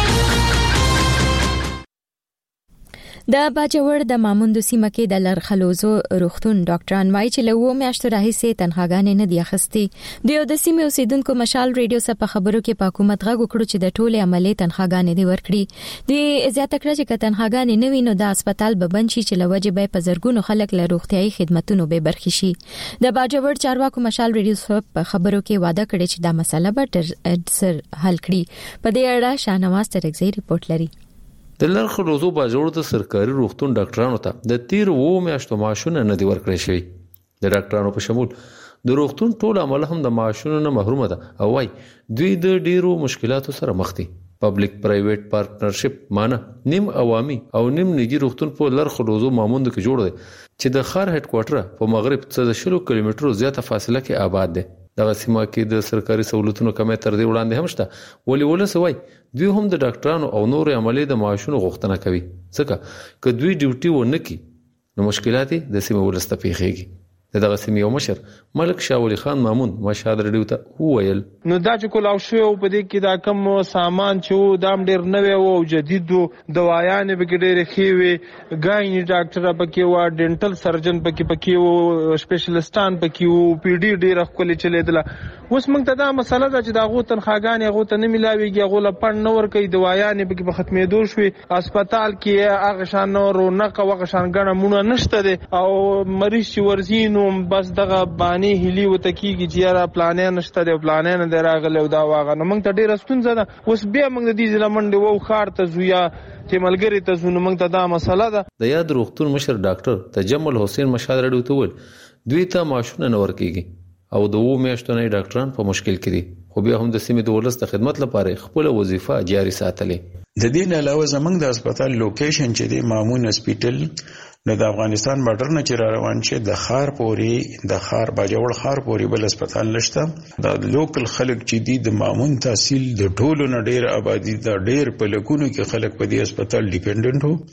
د باجوړ د ماموندو سیمه کې د لرخلوزو روغتون ډاکټران وايي چې له 2 میاشتو راهیسې تنخواګانې نه دي اخیستې. د سیمې اوسیدونکو مشال ریډیو سره په خبرو کې په حکومت غږ وکړو چې د ټولې عملي تنخواګانې دي ورکړي. د زیاته کړه چې تنخواګانې نه وي نو د هسپتال به بند شي چې لوجه به په زرګونو خلک له روغتيایي خدماتونو به برخي شي. د باجوړ چارواکو مشال ریډیو سره په خبرو کې وعده کړې چې دا مسله به سر حل کړي. په دې اړه شاهنواز ترغزي ریپورت لري. د لرخلوزو باجوړ د سرکاري روغتون ډاکټرانو ته د 2 میاشتو معاشونه نه دی ورکړی شوی. د ډاکټرانو په شمول د روغتون ټول عمل هم د معاشونو نه محروم ده او وايي دوی د ډیرو مشکلاتو سره مخ دي. پبلک پرایویټ پارټنرشپ معنی نیم عوامي او نیم نجی روغتون په لرخلوزو ماموند کې جوړ دی چې د ښار هډ کوارټر په مغرب څخه 100 کیلومترو زیاته فاصله کې آباد دی. دغه سیمه کې د سرکاري سہولتونو کمې تر دې وړاندې هم شته. ولی ولسوي دوی هم د ډاکټرانو او نور عملي د معاشونو غوښتنه کوي ځکه چې دوی ډیوټي ونه کوي نو مشکلات د سیمه ولسته پیښیږي. دغه سیمه یو مشر ملک شاه ولی خان مامون مشهد رډیو ته وویل نو دا چې کولاو شو په دې کې دا کم سامان چې دام ډیر نوې او جدید دوايانې به ډېر خېوي ګایني ډاکټر پکې و ډینټل سرجن پکې و سپیشلیستان پکې و پی ډي ډیر خپل چلیدله. اوس موږ ته دا مسله ده چې دا غو تنخواګانې غو ته نه ملاويږي غو له پړ نور کوي دوايانې پکې په ختمېدو شوې. هسپتال کې هغه شان رونق او هغه شان غنه مونږ نشته دي او مریض چې ورزینو بس دغه باندې هلي وته کیږي چې را پلانې نشته دی پلانې نه دراغله دا واغه نو موږ ته ډیر ستونزه ده. اوس بیا موږ د دې ځلمنډ وو خار ته زویا چې ملګری ته زونه موږ ته دا مسله ده. د یاد روغتون مشر ډاکټر تجمل حسین مشهد رډیو ته ول دوی ته معاشونه نه ورکیږي او د 2 میاشتو نه ډاکټران په مشکل کې دي خو بیا هم د سیمې د ولست خدمت لپاره خپل وظیفه جاري ساتلې. د دې نه علاوه زمنګ د هسپتال لوکیشن چې د مامون هسپتال د افغانستان بارډر نه چې روان شي د خار پوري د خار باجوړ خار پوري بل هسپتال نشته. د لوکل خلک چې دي د مامون تحصیل د ټولو نه ډیر آبادی د ډیر په لکونو کې خلک په دې هسپتال ډیپندنت وو.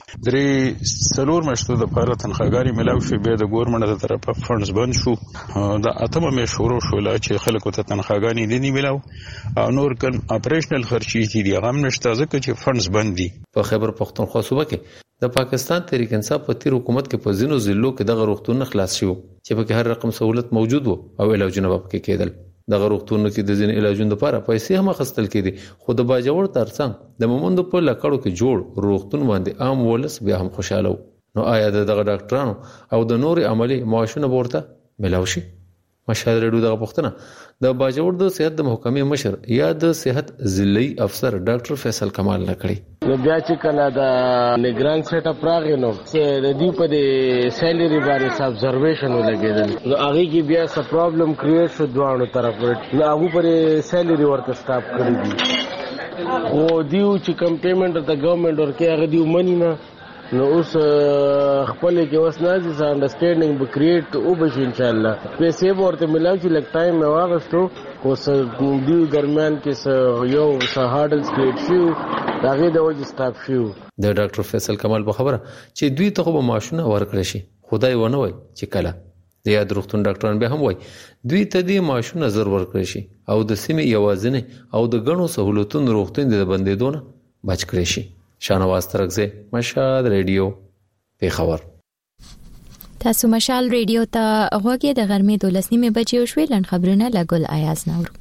درې سلور مشتو د پاره تنخواګاری ملاو شو بیا د ګورنمنت تر طرفه فندز بند شو. د اتمه مې شروع شو لا چې خلکو ته تنخواګانی دي ملاو او نور کن اپریشنل خرچي دي غم نشته ځکه چې فندز بند دي. په خیبر پختونخوا صوبه کې د پاکستان تحریک انصاف په تیر حکومت کې په ځینو ضلعو کې دغه روغتون خلاص شو چې په کې هر رقم سہولت موجود وو او علاجونه په کې کېدل. دغه روغتون کې د ځینې علاجونو لپاره پیسې هم خستل کېدي خو د باجوړ ترڅنګ د مومند په لکړو کې جوړ روغتون باندې عام ولس بیا هم خوشاله. نو آیا دغه ډاکټرانو او د نور عملي معاشونه ورته ملاوي شي؟ مشهد رډیو دغه پښتنه د باجوړ د صحت د محکمې مشر یا د صحت ضلعي افسر ډاکټر فیصل کمال نکړي. نو بیا چې کله د نگران سیټ اپ راغی نو چې د دې په د سیلری باندې ابزرویشن ولګیدل نو هغه کې بیا څه پرابلم کریټ شو دوه طرف نو هغه پر سیلری ورته سٹاپ کړی دي خو دیو چې کم پیمنٹ د ګورنمنت ورکه هغه دیو منی نه نو اوس خپل کې اوس نازي سره انډرسټانډینګ به کریټ او به ان شاء الله پیسې ورته ملاوي چې لک ټایم مې واغستو اوس دیو درمیان کې یو هارډلز کریټ شو داغه د وجه سټاپ شو. د ډاکټر فیصل کمال په خبره چې دوی ته به ماشونه ورکړي شي خدای ونه وای چې کله د یاد روغتون ډاکټران به هم وای دوی ته د ماشونه زر ورکړي شي او د سیمې یوازنه او د غنو سہولتونو روغتون د بندیدونه بچ کړي شي. شانواز ترغزه مشال ریډیو پیښور. تاسو مشال ریډیو ته غوږی د غرمې 12:00 بجې شوې لن خبرونه لګول آیاز نور.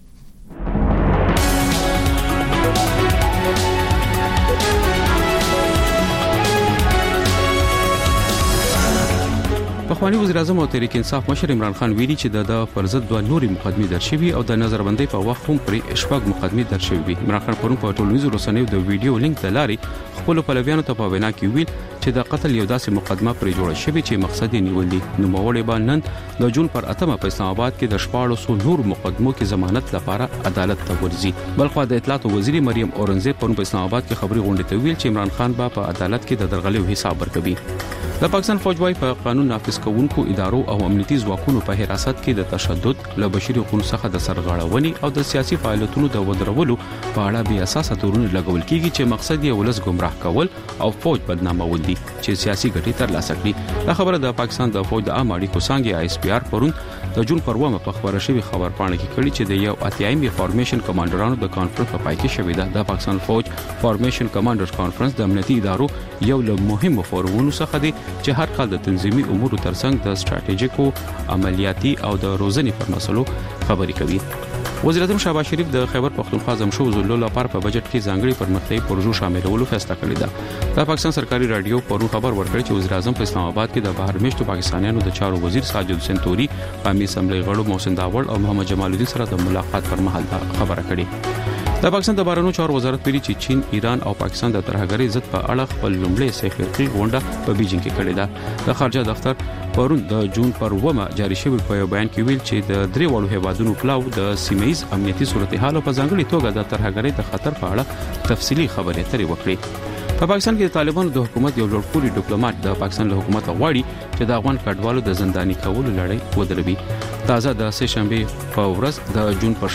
پخوانی وزیر اعظم او تحریک انصاف مشر عمران خان ویلي چې د فرضت دوه نوري مقدمې درشوي او د نظربندۍ په وخت هم پرې شپږ مقدمې درشوي. عمران خان پرون په ټولنیزو رسنیو د ویډیو لینک د لارې خپل پلویانو ته په وینا کې ویل چې د قتل یو داسې مقدمه پرې جوړه شوې چې مقصد یې نیول دي. نو موري باندې د جون پر 8 په اسلام آباد کې د 1400 نور مقدمو کې ضمانت لپاره عدالت ته ورځي. بلخو د اطلاعات وزیر مریم اورنګزیب پرون په اسلام آباد کې خبري غونډه ته ویل چې عمران خان په عدالت کې د درغلیو حساب ورکوي. د پاکستان فوج وايي په قانون نافذ کوونکو ادارو او امنیتي ځواکونو په حراست کې د تشدد له بشري حقوقو څخه د سرغړونې او د سیاسي فعالیتونو د ودرولو په اړه بیا اساسه تورونه لګول کیږي چې مقصد یې ولس گمراه کول او فوج بدنامول دي چې سیاسي ګټې ترلاسه کړي. دا خبره د پاکستان د فوج د عام اړیکو څنګه آی اس پی آر پرون د جون پر 1 په خبره شوی خبرپاڼه کې کړي چې د یو اتیایم فارمیشن کمانډرانو د کانفرنس په پای کې شوی ده. د پاکستان فوج فارمیشن کمانډر کانفرنس د امنیتي ادارو یو له مهمو فورمونو څخه دی چې هر کال د تنظیمي امورو ترڅنګ د استراتیژیکو عملیاتي او د روزنې پر مسلو خبري کوي. وزیر اعظم شهباز شریف د خیبر پختونخوا زمشو زلو لپاره په بجټ کې ځانګړي پرمختیايي پروژو شاملولو فیصله کړې ده. د پاکستان سرکاري رادیو پرون خبر ورکړ چې وزیر اعظم په اسلام آباد کې د بهر میشتو پاکستانیانو د چارو وزیر ساجد حسین توري، قومي اسمبلی غړو محسن داوړ او محمد جمال الدین سره د ملاقات پر مهال خبره کړې. د پاکستان د بهرنیو چارو وزارت ویلي چې چین، ایران او پاکستان د ترهګرۍ ضد په اړه خپل لومړی سیکریټري غونډه په بیجینګ کې کړې ده. د خارجه دفتر پرون د جون پر 1 جاری شوی په بیان کې ویل چې د درې وړو هیوادونو پلاو د سیمایي امنیتي صورتحال په ځانګړي توګه د ترهګرۍ د خطر په اړه تفصیلی خبرې اترې وکړې. په پاکستان کې د طالبانو د حکومت یو لوړپوړي ډیپلوماټ د پاکستان له حکومت غواړي چې د افغان کډوالو د زنداني کولو لړۍ ودروي. تازه د سه شنبه په ورځ د جون په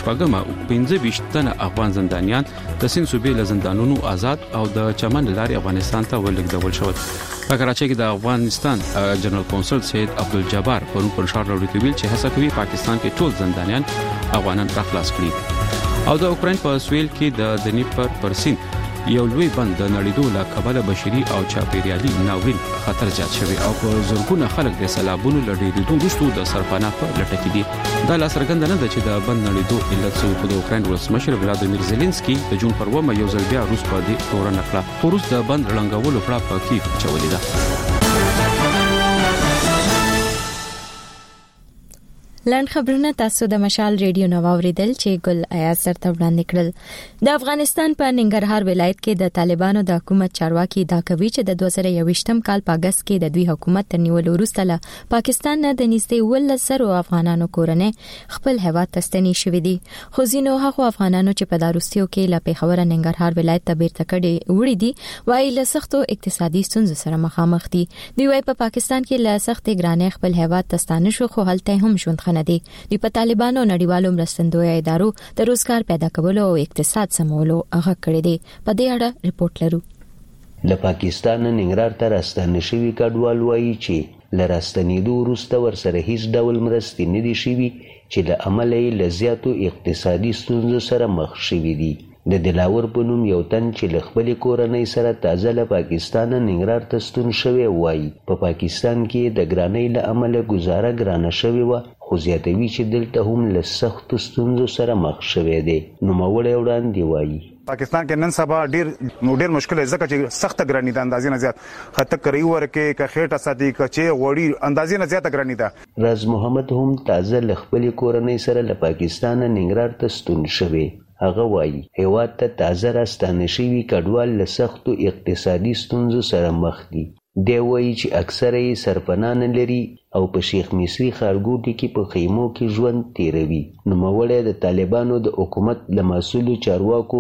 15 تنه افغان زندانیان د سین صوبې له زندانونو آزاد او د چمن لارې افغانستان ته ولېږدول شول. په کراچۍ کې د افغانستان جنرال کونسل سید عبدالجبار پر شار راوړي ویل چې هڅه کوي پاکستان کې ټول زندانیان افغانان راخلاص کړي. او د اوکرين په سویل کې د دنیپر پرسین یو لوی بند د نړیدو له کبله بشري او چاپیریالي ناورین خطر زیات شوی او په زورګونه خلک د سیلابونو لړېدو وروسته د سرپناه په لټه کې دي. دا لاسرګند نه ده چې د بند نړیدو علت څه په د اوکرين ولسمشر ولادیمیر زيلنسکي د جون پر 1 یو ځل بیا روس په دې تورن کړه. خو روس د بند رنګولو پړه په کیف چولې ده. لاند خبرونه تاسو د مشال ریډیو نو اوریدل چې ګل آیاز سره وړاندې کړل. د افغانستان په ننګرهار ولایت کې د طالبانو د حکومت چارواکي دا کوي چې د 2021م کال په اگست کې د دوی حکومت تر نیولو وروسته له پاکستان نه د نږدې 100 افغانانو کورنۍ خپل هیواد ته ستنې شوې دي. خو ځینو هغه افغانانو چې په داروستیو کې له پیښور ننګرهار ولایت ته بیرته کډي وړي دي وايي له سختو اقتصادي ستونزو سره مخامخ دي. دوی وايي په پاکستان کې له سختې ګرانۍ خپل هیواد ته ستانه شو خو هلته هم ژوند ندي. د په طالبانو نړیوالو مرستندوی ادارو د روزګار پیدا کولو او اقتصاد سمولو هغه کړی دی. په دې اړه رپورت لرو. له پاکستان ننګرهار ته راستنه شوی کډوال وایي چې له راستنېدو وروسته ورسره هیڅ ډول مرستې نه دي شوي چې له امله یې له زیاتو اقتصادي ستونزو سره مخ شوي دي. د دلاور په نوم یو تن چې له خپلې کورنۍ سره تازه له پاکستان ننګرهار ته ستون شوی وایي په پاکستان کې د ګرانۍ له امله ګزاره ګرانه شوې وه خو زیاتوي چې دلته هم له سختو ستونزو سره مخ شوی دی. نوموړی وړاندې وایي پاکستان کې نن سبا ډیر مشکل ځکه چې سخت ګرانی د اندازې نه زیات خطر کوي ورکه که خېټه ساتي کچې وړي اندازې نه زیات ګرانی ده. راز محمد هم تازه له خپلې کورنۍ سره له پاکستان ننګرهار ته ستون شوی. هغه وایي هیواد ته تازه راستانه شوي کډوال له سختو اقتصادي ستونزو سره مخ دي. دی وایي چې اکثره یې سرپناه نه لري او په شیخ مصري ښارګوټي کې په خیمو کې ژوند تیروي. نوموړی د طالبانو د حکومت له مسؤلو چارواکو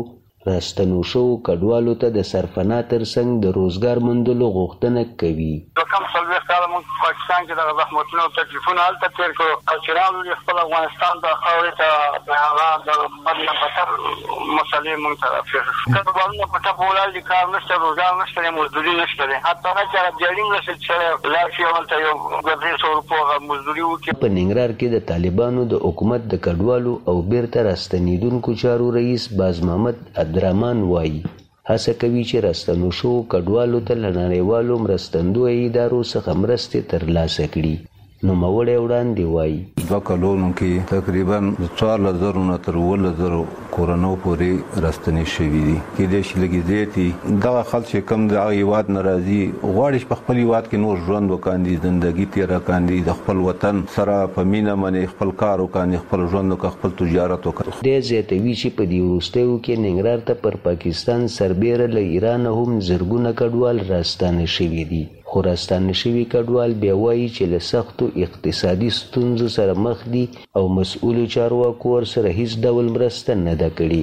راستنو شو کډوالو ته د سرپناه ترڅنګ د روزګار موندلو غوښتنه کوي. کم څلوېښت کاله موږ پاکستان کې دغه زحمتونه او تکلیفونه هلته تېر کړو او چې راغلو خپل افغانستان د خاورې ته د هغه د بد نه بدتر مسلې موږ ته راپېښې کډوالونه په ټپه ولاړ دي، کار نشته، روزګار نشته دی، مزدوري نشته دی. حتی نه چې هغه دیاړي مرسته چې سړی لاړ شي هلته یو 200 روپو هغه مزدوري وکړي. په ننګرهار کې د طالبانو د حکومت د کډوالو او بیرته راستنېدونکو چارو رئیس باز محمد عبدالرحمن وایي هڅه کوي چې راستنو شو کډوالو ته له نړیوالو مرستندویو ادارو څخه مرستې ترلاسه کړي. نوموړی وړاندې وایي 2 کلونو کې تقریبا 14,000 نه تر 18,000 کورونو پورې راستنې شوي دي. کېدای شي لږ زیاتې دغه خلک چې کم د هغه هیواد نه راځي غواړي په خپل هیواد کې نور ژوند وکاندي، زندګي تېره کاندي، د خپل وطن سره په مینه باندې خپل کار وکاندي، خپل ژوند وکړي، خپل تجارت وکړي. دې زیاتوي چې په دې وروستیو کې ننګرهار ته پر پاکستان سربیره له ایران هم زرګونه کډوال راستانه شوي دي. خو راستانه شوي کډوال بیا وایي چې له سختو اقتصادي ستونزو سره مخ دي او مسؤلو چارواکو ورسره هیڅ ډول مرسته نه ده کړې.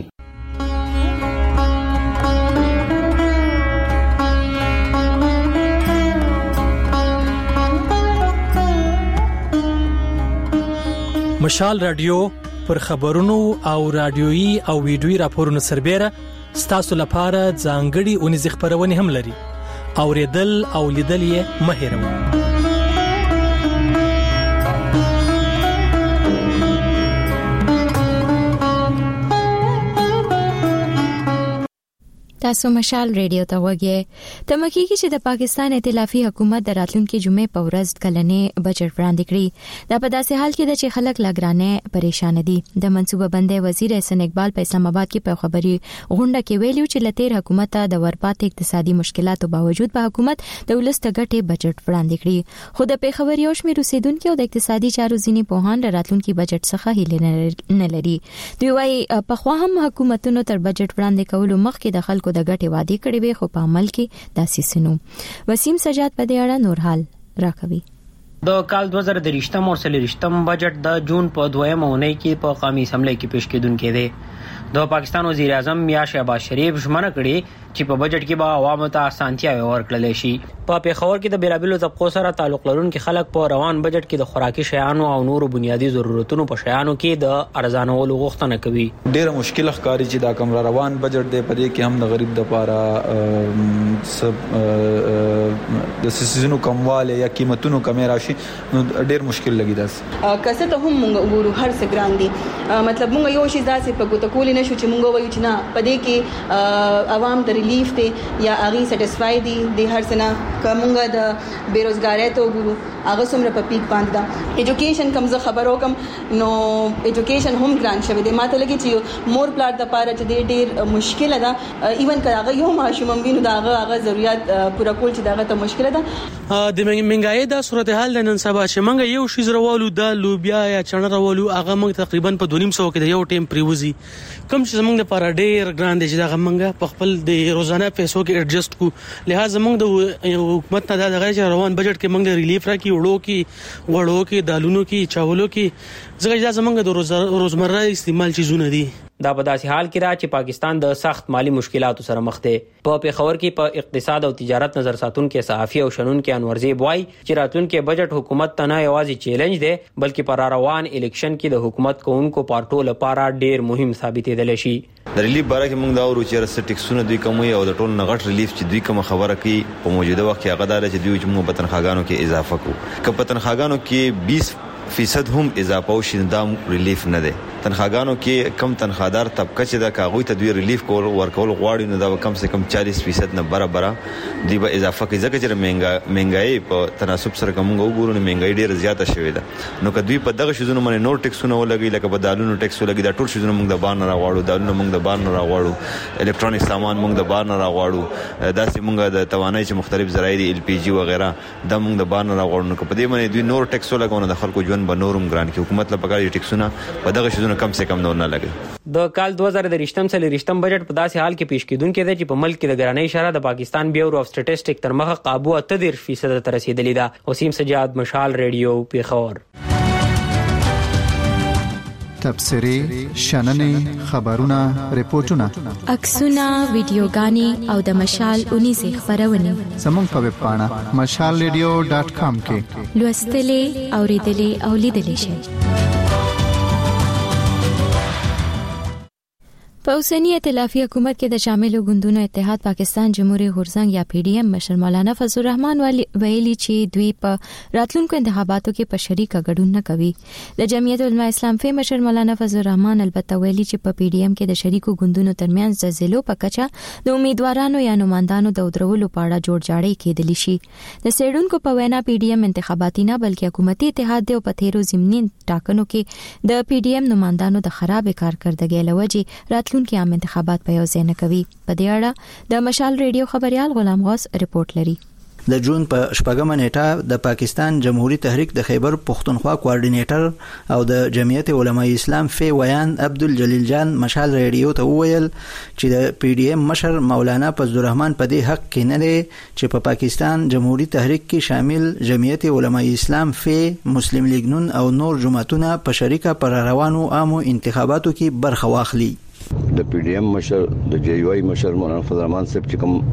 مشال رادیو پر خبرونو او رادیويي او ویډیويي راپورونو سربېره ستاسو لپاره ځانګړي اونیزې خبرونه هم لري. اوریدل او لیدل یې مه هېروئ. تاسو مشال ریډیو ته وګورئ. تمکه کې چې د پاکستان ائتلافي حکومت د راتلونکي جمعې په ورځ کلنې بجټ وړاندې کړی. دا په داسې حال کې ده چې خلک لاګرانه پریشان دي. د منصوبه بندۍ وزیر احسان اقبال په اسلام آباد کې په خبري غونډه کې ویلي چې لتیر حکومت د ورپات اقتصادي مشکلاتو باوجود په حکومت د ولست ګټې بجټ وړاندې کړی. خو د پیښور یو شمېر اوسیدونکو د اقتصادي چارو ځینی پوهان د راتلونکي بجټ څخه هیله نه لري. دوی وايي په خو هم حکومتونو تر بجټ وړاندې کولو مخکې د خلکو د ګټې وعده کړې وي، خو په عمل کې داسې سينو. وسیم سجاد په دې اړه نور حال راکوي. د کال 2023 او 2024 بجټ د جون په 2مه اونۍ کې په قومي اسمبلی کې پیش کېدونکې دی. د پاکستان وزیر اعظم میا شهباز شریف ژمنه کړې چې په بجټ کې به عوامو ته اسانتیاوې ورکړل شي. په پیښور کې د بیلابیلو طبقو سره تعلق لرونکي خلک په روان بجټ کې د خوراکي شیانو او نورو بنیادی ضرورتونو په شیانو کې د ارزانولو غوښتنه کوي. ډېر مشکل ښکاري چې دا کوم روان بجټ دی، په دې کې هم د غریب د لپاره د سيزونو کمواله یا قیمتونو کمی راشي، نو ډېر مشکل لګي. داس کسه ته هم موږ وګورو هر څه ګران دي. مطلب موږ یو شی داسې په ګوته کول نه شو چې موږ وایو چې نه په دې کې عوام ته ریلیف دی یا اغي سټیسفای دي د هر څه نه. کومه د بیروزګاری ته وګورو هغه څومره په پیک باندې ده. ایجوکیشن کوم زه خبرو کوم نو ایجوکیشن هم ګران شوی دی. ماته لګي چې مور پلار د پاره چې ډېر مشکل ده. ایون که هغه یو ماشوم بینو دا هغه ضرورت پوره کول چې داغه ته مشکل ده. د منګای د صورتحال نن سبا چې منګه یو شی زرولو د لوبیا یا چنه رولو هغه موږ تقریبا په 2.5 کې د یو ټیم پریوزي کوم چې زمونږ لپاره ډېر ګران دي چې دا موږ په خپل د روزانه پیسو کې ایڈجسټ کو. لہذا موږ د حکومت نه دا غیر روان بجټ کې موږ ریلیف راکې وړو کې وړو کې دالونو کې چاولو کې ځکه دا زمونږ د روزمره استعمال چیزونه دي. دا په داسې حال کې را چې پاکستان د سخت مالی مشکلاتو سره مخ دی. په پیښور کې په اقتصاد او تجارت نظر ساتونکو صحافي او شنونکو انور زیب وای چې راتلونکي بجټ حکومت ته نه یوازې چیلنج دی بلکې پر روان الیکشن کې د حکومت کوونکو پارټو لپاره ډیر مهم ثابتېدل شي. د ریلیف باره کې موږ دا ورو چې رسټ ټیکسونه دوی کومي او د ټول نغټ ریلیف چې دوی کوم خبره کوي په موجوده وخت کې هغه دا چې دوی چې موږ په تنخواګانو کې اضافه کوو. که په تنخواګانو کې 20% هم اضافه وشي دا ریلیف نه دی. تنخواګانو کې کم تنخوادار طبقه چې دا کاغوي ته دوی ریلیف ورکول غواړي نو دا کم سے کم 40% نه برابر دی به اضافه کوي. ځکه چې مهنګای په تناسب سره کوم وګورو نه مهنګای ډیره زیاته شوې ده. نو کدوې په دغه شیزونو باندې نور ټیکسونه ولګي لکه په دالونو ټیکس ولګي دا ټول شیزونه موږ د بار نه راغواړو، دالونو موږ د بار نه راغواړو، الکترونیک سامان موږ د بار نه راغواړو، داسې موږ د توانایي چې مختلف ذرایع دي LPG وغیرہ دا موږ د بار نه راغواړو. نو په دې باندې دوی نور ټیکس ولګونه د خلکو ژوند به نورم ګران کې حکومت له پکاري ټیکسونه په دغه شیزونو کم سے کم نور نه لګي. د کال 2023 بجټ په داسې حال کې پیش کېدونکې ده چې په ملک کې د ګرانۍ اشاره د پاکستان بیورو اف سټټیسټک تر مخه قابو 83% ته رسیدلې ده. وسیم سجاد، مشال ریډیو، پیښور. تبصرې شننې خبرونه ریپورتونه عکسونه ویډیوګانې او د مشال 19 خبرونه زموږ په ویب پاڼه mashalradio.com کې لوستلې اوریدلې او لیدلې شئ. په اوسنی ائتلافي حکومت کې د شامل ګوندونو اتحاد پاکستان جمهوریت غورځنګ یا پی ډی ایم مشر مولانا فضل الرحمن ویلي چې دوی په راتلونکو انتخاباتو کې په شریکه ګډون نه کوي. د جمعیت علماء اسلام فی مشر مولانا فضل الرحمن البته ویلي چې په پی ډی ایم کې د شریکو ګوندونو ترمنځ د ضلعو په کچه د امیدوارانو یا نوماندانو د درولو په اړه جوړجاړی کېدلی شي. د سیډونکو په وینا پی ډی ایم انتخاباتي نه بلکې حکومتي اتحاد دی او په تیرو ضمني ټاکنو کې د پی ډی ایم نوماندانو د خراب کارکردګۍ لوجې راتلونکي عام انتخابات په یو ځای نه کوي. په دې اړه د مشال ریډیو خبريال غلام غوث ریپورت لري. د جون په 8مه نیټه د پاکستان جمهوریت تحریک د خیبر پختونخوا کوارډینیټر او د جمعیت علماء اسلام فی ویان عبدالجلیل جان مشال ریډیو ته وویل چې د پی ډی ایم مشر مولانا فضل الرحمن په دې حق کې نه دی چې په پاکستان جمهوریت تحریک کې شامل جمعیت علماء اسلام فی مسلم لیگ نون او نور جماعتونه په شریکه پر روانو عامو انتخاباتو کې برخه واخلي. د پی ډی ایم مشر د جی یو ای مشر مولانا فضل الرحمن صاحب چې کوم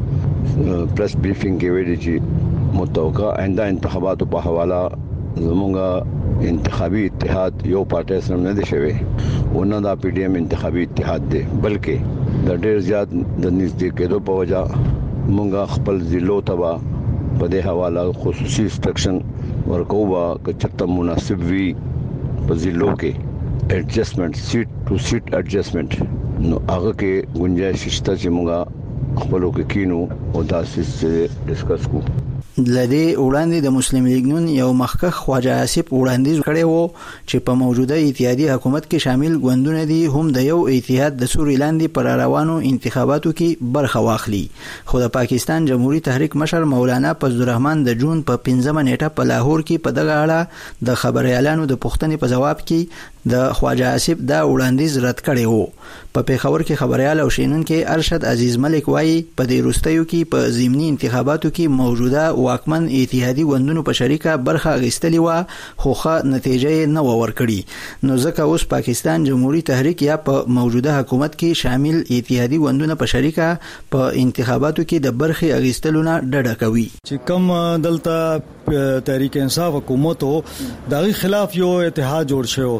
پریس بریفینګ کې ویلي چې متوقع آئنده انتخاباتو په حواله زموږه انتخابي اتحاد یو پارټي سره نه دی شوی ونه دا پی ډی ایم انتخابي اتحاد دی بلکې د ډېر زیات د نږدې کېدو په وجه موږ خپل ضلعو تبا په دې حواله خصوصي انسټرکشن ورکوبا که چرته مناسب وي په ضلعو کې ایڈجسٹمنٹ سیٹ ټو سیٹ ایڈجسٹمنٹ نو هغه کې گنجائش شته چې موږ خپلو کې کینو او دا څه ډیسکس کو. لدې وړاندې د مسلم لیگ نون یو مخکخ خواجه آصف وړاندیز کړی وو چې په موجوده اتحادیه حکومت کې شامل ګوندونه دي هم د یو اتحاد د سوري لاندې پر روانو انتخاباتو کې برخه واخلي. خو د پاکستان جمهوریت تحریک مشر مولانا فضل الرحمن د جون په 15مه نیټه په لاهور کې په دغه اړه د خبريالانو د پوښتنې په جواب کې د خواجه آصف دا وړاندیز رد کړی وو. په پیښور کې خبريال او شینونکو ارشد عزیز ملک وایي په دې وروستیو کې په ضمني انتخاباتو کې موجوده واکمن اتحادی ګوندونو په شریکه برخه اخیستلې و خو ښه نتیجه نه ورکړي. نو ځکه اوس پاکستان جمهوریت تحریک یا په موجوده حکومت کې شامل اتحادی ګوندونه په شریکه په انتخاباتو کې د برخه اخیستلو نه ډډه کوي. چې کوم دلته تحریک انصاف حکومت دغه خلاف یو اتحاد جوړ شو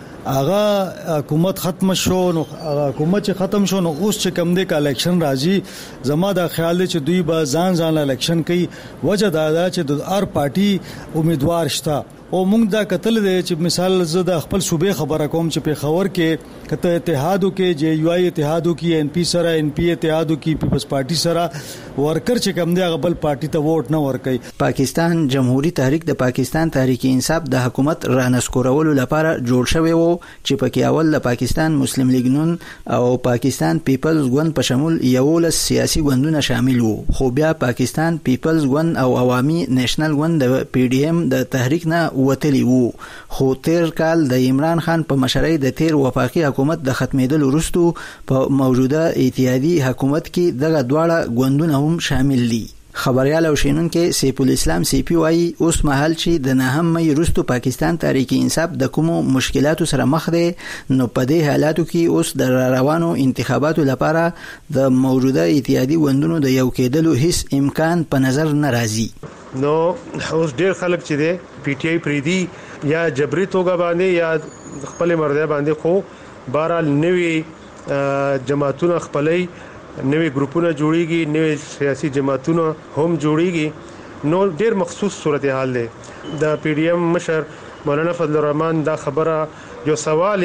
اغه حکومت ختم شو نو حکومت چې ختم شو نو اوس چې کم دی کا الیکشن راځي زما دا خیال دی چې دوی به ځان الیکشن کوي وجه دا چې د هر پارټي امیدوار شته او موږ دا کتل دی چې مثال زه د خپل صوبې خبره کوم چې په خبر کې کته اتحادو کې جی یو ای اتحادو کې ان پی سره ان پی اتحادو کې پیپلز پارټي سره ورکر چې کم دی غبل پارټي ته ووټ نه ورکړي. پاکستان جمهوریت تحریک د پاکستان تحریک انصاف د حکومت رانسکورولو لپاره جوړ شوی وو چې پکې اول د پاکستان مسلم لیگ نون او پاکستان پیپلز ګوند په شمول یو لس سیاسي ګوندونه شامل وو. خو بیا پاکستان پیپلز ګوند او عوامي نېشنل ګوند د پی ډی ایم د تحریک نه وتلی وو. خو تیر کال د عمران خان په مشرۍ د تیر وفاقي حکومت د ختمېدل وروسته په موجوده اتحادی حکومت کې دغه دواړه ګوندونه هم شامل دي. خبريال او شینونکو سیف الاسلام سی پی وايي اوس مهال چې د نهم مې وروسته پاکستان تحریک انصاف د کومو مشکلاتو سره مخ دی نو په دې حالاتو کې اوس د روانو انتخاباتو لپاره د موجوده اتحادی ګوندونو د یو کېدلو هیڅ امکان په نظر نه راځي. نو اوس ډیر خلک چې دی پی ټی آی پریدي یا جبري توګه باندې یا خپل مرده باندې خو بهرحال نوې جماعتونه خپلې نوې ګروپونه جوړيږي نوې سیاسي جماعتونه هم جوړيږي نو ډیر مخصوص صورتحال دی. د پی ډی ایم مشر مولانا فضل الرحمن دا خبره یو سوال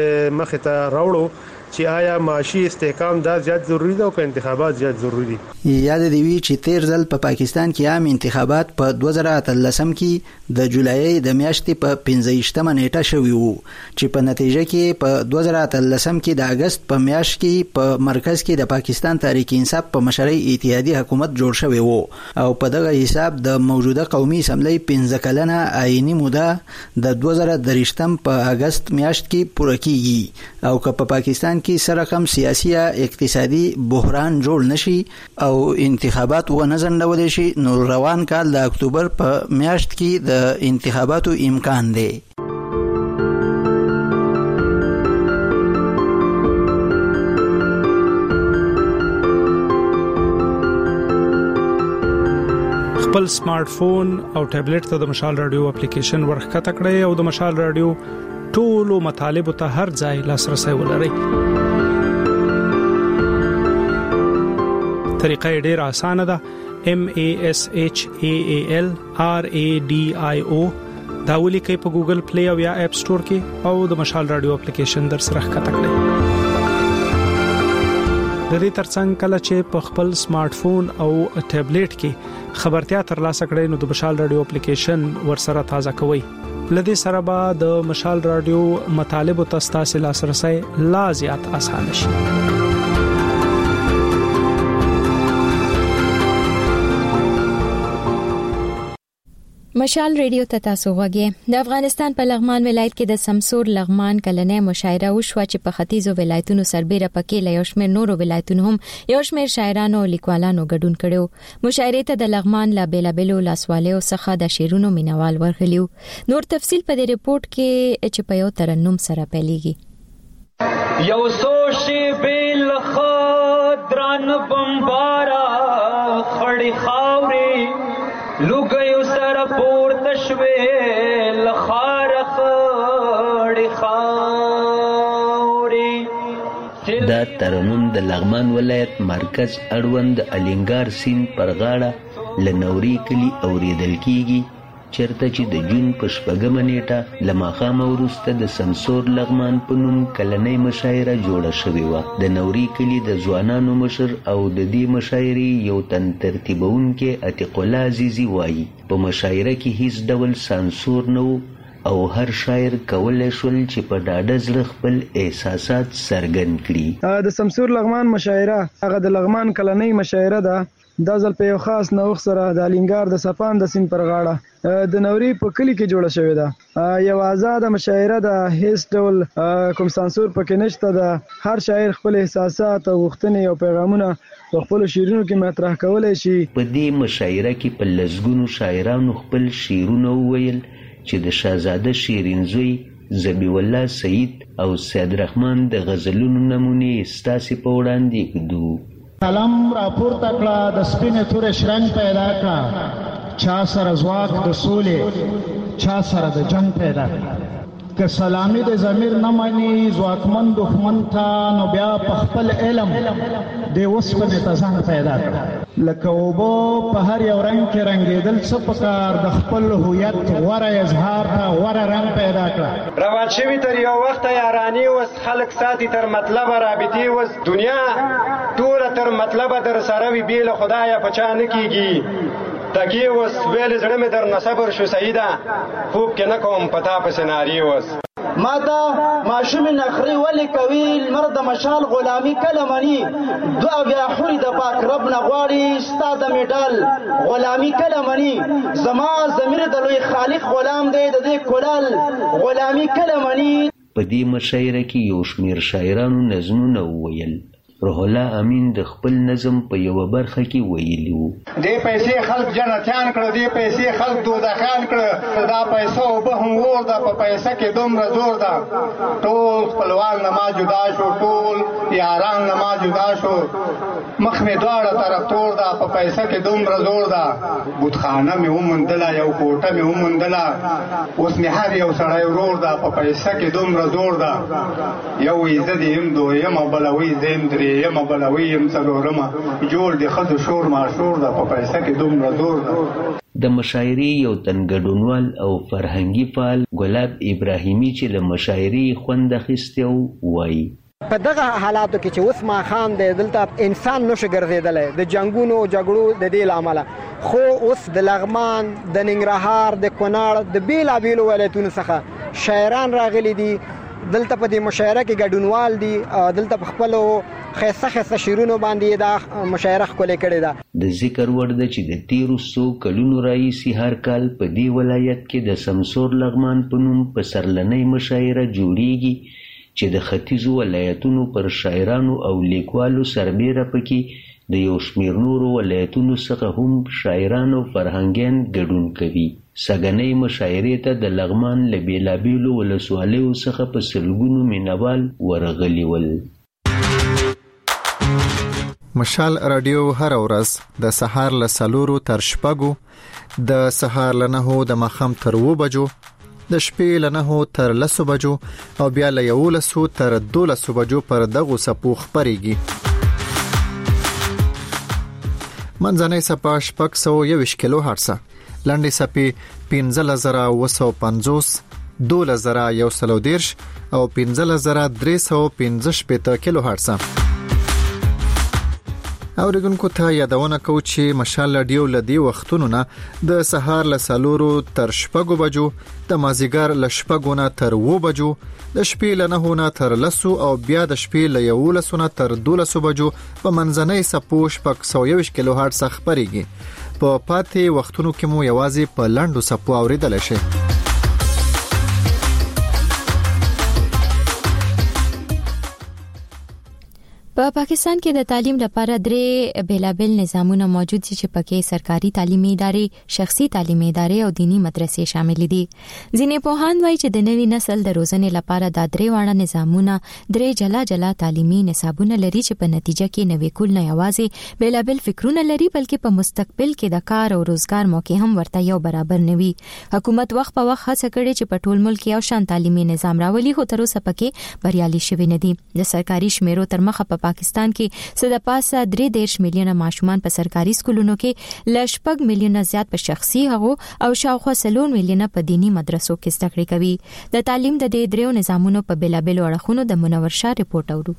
مخ ته راوړو چې آیا معاشي استحکام دا زیات ضروری ده او که انتخابات زیات ضروری دي. یاد دی وی چې تیر ځل په پاکستان کې عام انتخابات په 2013 کې د جولای د میاشتې په 15مه نیټه شوی وو چې په نتیجه کې په 2013 کې د اگست په میاشت کې په مرکز کې د پاکستان تحریک انصاف په مشرۍ اتحادی حکومت جوړ شوی وو او په دغه حساب د موجوده قومي اسمبلی 15 کلنه آئینی موده د 2023 په اگست میاشت کې پوره کیږي او که په پاکستان کې سره کم سیاسي یا اقتصادي بحران جوړ نشي او انتخابات و نه ځنډول شي نو روان کال د اکتوبر په میاشت کې د انتخاباتو امکان دی. خپل سمارټ فون او ټابلیټ ته د مشال رادیو اپلیکیشن ورخکته کړئ او د مشال رادیو ټولو مطالبه ته هر ځای لاسرسي ولرئ. طریقه ډیره اسانه ده. MASHAALRADIO دا ولیکئ په ګوګل پلی او یا اپ سٹور کې او د مشال رادیو اپلیکیشن در سره ښکته کړئ. د دې ترڅنګ کله چې په خپل سمارټ فون او ټابلیټ کې خبرتیا ترلاسه کړئ نو د مشال رادیو اپلیکیشن ورسره تازه کوئ. لدې سره به د مشال رادیو مطالبه تاسو لاسرسي لا زیات آسان شي. مشال ریډیو ته تاسو غوږی. د افغانستان په لغمان ولایت کې د سمسور لغمان کلنۍ مشاعره وشوه چې په ختیځو ولایتونو سربېره پکې له یو شمېر نورو ولایتونو هم یو شمېر شاعرانو او لیکوالانو ګډون کړو. مشاعره ته د لغمان لا بیلابلو لاسوالیو څخه د شعرونو مینوال ورغلیو. نور تفصیل په دې ریپورت کې چې په یو ترنم سره پیلېږي. یو سوشي بیل خدران بمبارا خړی خاوري لوګیو سره پورته شوې لخارخ ډی خاوري. دا ترنم د لغمان ولایت مرکز اړوند الینګار سیند پر غاړه لنوري کلی اوریدل کیږي چرته چې د جون په 8 نیټه لماخامه وروسته د سمسور لغمان په نوم کلنۍ مشاعره جوړه شوې و. د نوري کلی د ځوانانو مشر او د دې مشاعرې یو تن ترتیبونکي عتیق الله عزیزي وایي په مشاعره کې هیڅ ډول سانسور نه او هر شاعر کولای شول چې په ډاډه زړه خپل احساسات څرګند کړي. د سمسور لغمان مشاعره هغه د لغمان کلنۍ مشاعره ده. دا ځل په یو خاص نوښت سره د الینګار د صفان د سیند پر غاړه د نوري په کلی کې جوړه شوې ده. یو آزاد مشاعره ده، هیڅ ډول کوم سانسور پکې نشته ده. هر شاعر خپل احساسات او غوښتنې او پیغامونه په خپل شعرونو کې مطرح کولای شي. په دې مشاعره کې په لسګونو شاعرانو خپل شعرونه وویل چې د شاهزاده شیرین زوی زبی الله سعید او سید رحمان د غزلونو نمونې ستاسو په وړاندې کړو. قلم را پورته کړه د سپینې تورې شرنګ پیدا کړه، چا سره ځواک د سولې چا سره د جنگ پیدا کړه. که سلامي د ضمیر نه مانی ځواکمن دښمن ته نو بیا په خپل علم د اوسپنې ته ځان پیدا کړه. لکه اوبه په هر یو رنګ کې رنګېدل څه پکار د خپل هویت غوره اظهار ته غوره رنګ پیدا کړه. روان شوي تر یو وخته یاراني وس خلک ساتي تر مطلبه رابطې وس دنیا ټوله تر مطلبه در سره وي بې له خدایه په چا نه کېږي. تکیه وس ویل زړه مې در نه صبر شو سعیده خوب کې نه کوم پتا په سناري وس. ما ته ماشوم نخري ولي کوي لمر د مشال غلامي کله مني دعا بیا خوري د پاک رب نه غواړي ستا د میډال غلامي کله مني زما ضمیر د لوی خالق غلام دی د دې کولال غلامي کله مني. په دې مشاعره کې یو شمېر شاعرانو نظمونه وویل. روح الله امین د خپل نظم په یو برخه کې ویلی وو. دې پیسې خلک جنتیان کړه، دې پیسې خلک دوزخیان کړه، دا پیسو به هم ور ده په پیسې کې دومره زور ده. ټول خپلوان نه ما جدا شو، ټول یاران نه ما جدا شو، مخ مې دواړه طرف تور ده په پیسې کې دومره زور ده. بوتخانه مې وموندله، یو کوټه مې وموندله، اوس مې هر یو سړی ورور ده په پیسې کې دومره زور ده. یو عزت یم دویم بلوي زم درې یم بلوي یم څلورمه جوړ د خدو شور ماشور ده په پیسې کې دومره زور ده. د مشاعرې یو تن ګډونوال او فرهنګي فعال ګلاب ابراهیمي چې له مشاعرې خوند اخیستی وایي په دغه حالاتو کې چې اوس ماښام دی دلته انسان نشي ګرځېدلی د جنګونو جګړو د دې له امله، خو اوس د لغمان د ننګرهار د کونړ د بیلابیلو ولایتونو څخه شاعران راغلي دي دلته په دې مشاعره کې ګډونوال دي. دلته په خپلو ښایسته شعرونو باندې دا مشاعره ښکلې کړې ده. د ذکر وړ ده چې د تیرو 100 کلونو راهیسې هر کال په دې ولایت کې د سمسور لغمان په نوم پسرلنۍ مشاعره جوړیږي چې د ختیځو ولایتونو پر شاعرانو او لیکوالو سربیره پکې د یو شمېر نورو ولایتونو څخه هم شاعران او فرهنګیان ګډون کوي. سږنۍ مشاعرې ته د لغمان له بیلابیلو ولسوالیو څخه په سلګونو مینوال ورغلي ول. مشال رادیو هر ورځ د سهار له 4 تر 6 د سهار له 9 د ماخام تر 2 بجو د شپې له 9 تر 10 بجو او بیا له 11 تر 12 بجو پر دغه سپو خبريږي. منځنۍ سپا 621 کیلو هرتز، لنډې سپې 15950، 2110 او 15315 کیلو هرتز. اوریدونکو ته یادونه کوم چې مشال رادیو لدی وختونو نه د سهار له 4 تر 6 بجو، د مازیګر له 6 نه تر 2 بجو، د شپې له 9 نه تر 10 او بیا د شپې له 11 نه تر 12 بجو په منځنۍ سپو 621 کیلو هرتز خبريږي. په پاتې وختونو کې مو یوازې په لنډو سپو اوریدل شي. په پاکستان کې د تعلیم لپاره درې بیلابل نظامونه موجود دي چې پکې سرکاري تعلیمي ادارې، شخصي تعلیمي ادارې او دینی مدرسې شامل دي. ځینې پوهان وایي چې د نوي نسل د روزنې لپاره د درې واړه نظامونه درې جلا جلا تعلیمي نصابونه لري چې په نتیجه کې نوې کول نه یوازې بیلابل فکرونه لري بلکې په مستقبل کې د کار او روزګار موقع هم ورته یو برابر نه وي. حکومت وخت په وخت هڅه کړې چې په ټول ملک یو شان تعلیمي نظام راولي، خو تر اوسه پکې بریالي شوي نه دي. د سرکاري شمیرو تر مخه په پاکستان کې صد پاسه 3.5 میلیونه ماشومان په سرکاري سکولونو کې، ل 6 میلیونه زیات په شخصي هغو او شاوخوا 3 میلیونه په دینی مدرسو کې زده کړې کوي. د تعلیم د دې دریو نظامونو په بیلابل اړخونو د منور شاه ریپورت اورو.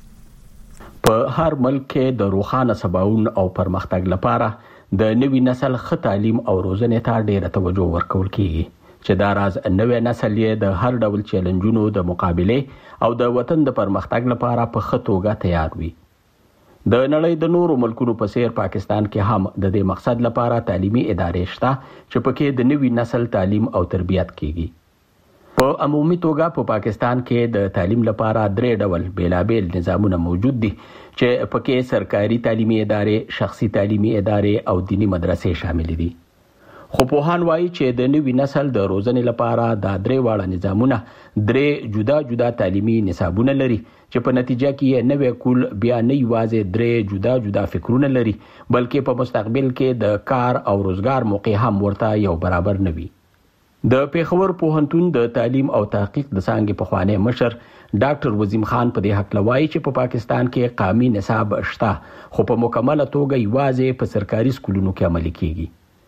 په هر ملک کې د روښانه سباون او پرمختګ لپاره د نوي نسل ښه تعلیم او روزنې ته ډېره توجه ورکول کیږي چې دا راز نوې نسل یې د هر ډول چیلنجونو د مقابله او د وطن د پرمختګ لپاره په ښه توګه تیار وي. د نړۍ د نورو ملکونو په څیر پاکستان کې هم د دې مقصد لپاره تعلیمي ادارې شته چې پکې د نوي نسل تعلیم او تربیت کیږي. په عمومي توګه په پاکستان کې د تعلیم لپاره 3 ډول بیلابل نظامونه موجود دي چې پکې سرکاري تعلیمي ادارې، شخصي تعلیمي ادارې او دینی مدرسې شامل دي. خو پوهان وایي چې د نوي نسل د روزنې لپاره دا 3 واړه نظامونه 3 جدا جدا تعلیمي نصابونه لري چې په نتیجه کې نوې کول بیا نه یوازې 3 جدا جدا فکرونه لري بلکې په مستقبل کې د کار او روزګار موقع هم ورته یو برابر نه وي. د پیښور پوهنتون د تعلیم او تحقیق د څانګې پخوانی مشر ډاکټر وزیم خان په دې حق لوایي چې په پاکستان کې قومي نصاب شته خو په مکمله توګه یوازې په سرکاري سکولونو کې عملي کیږي.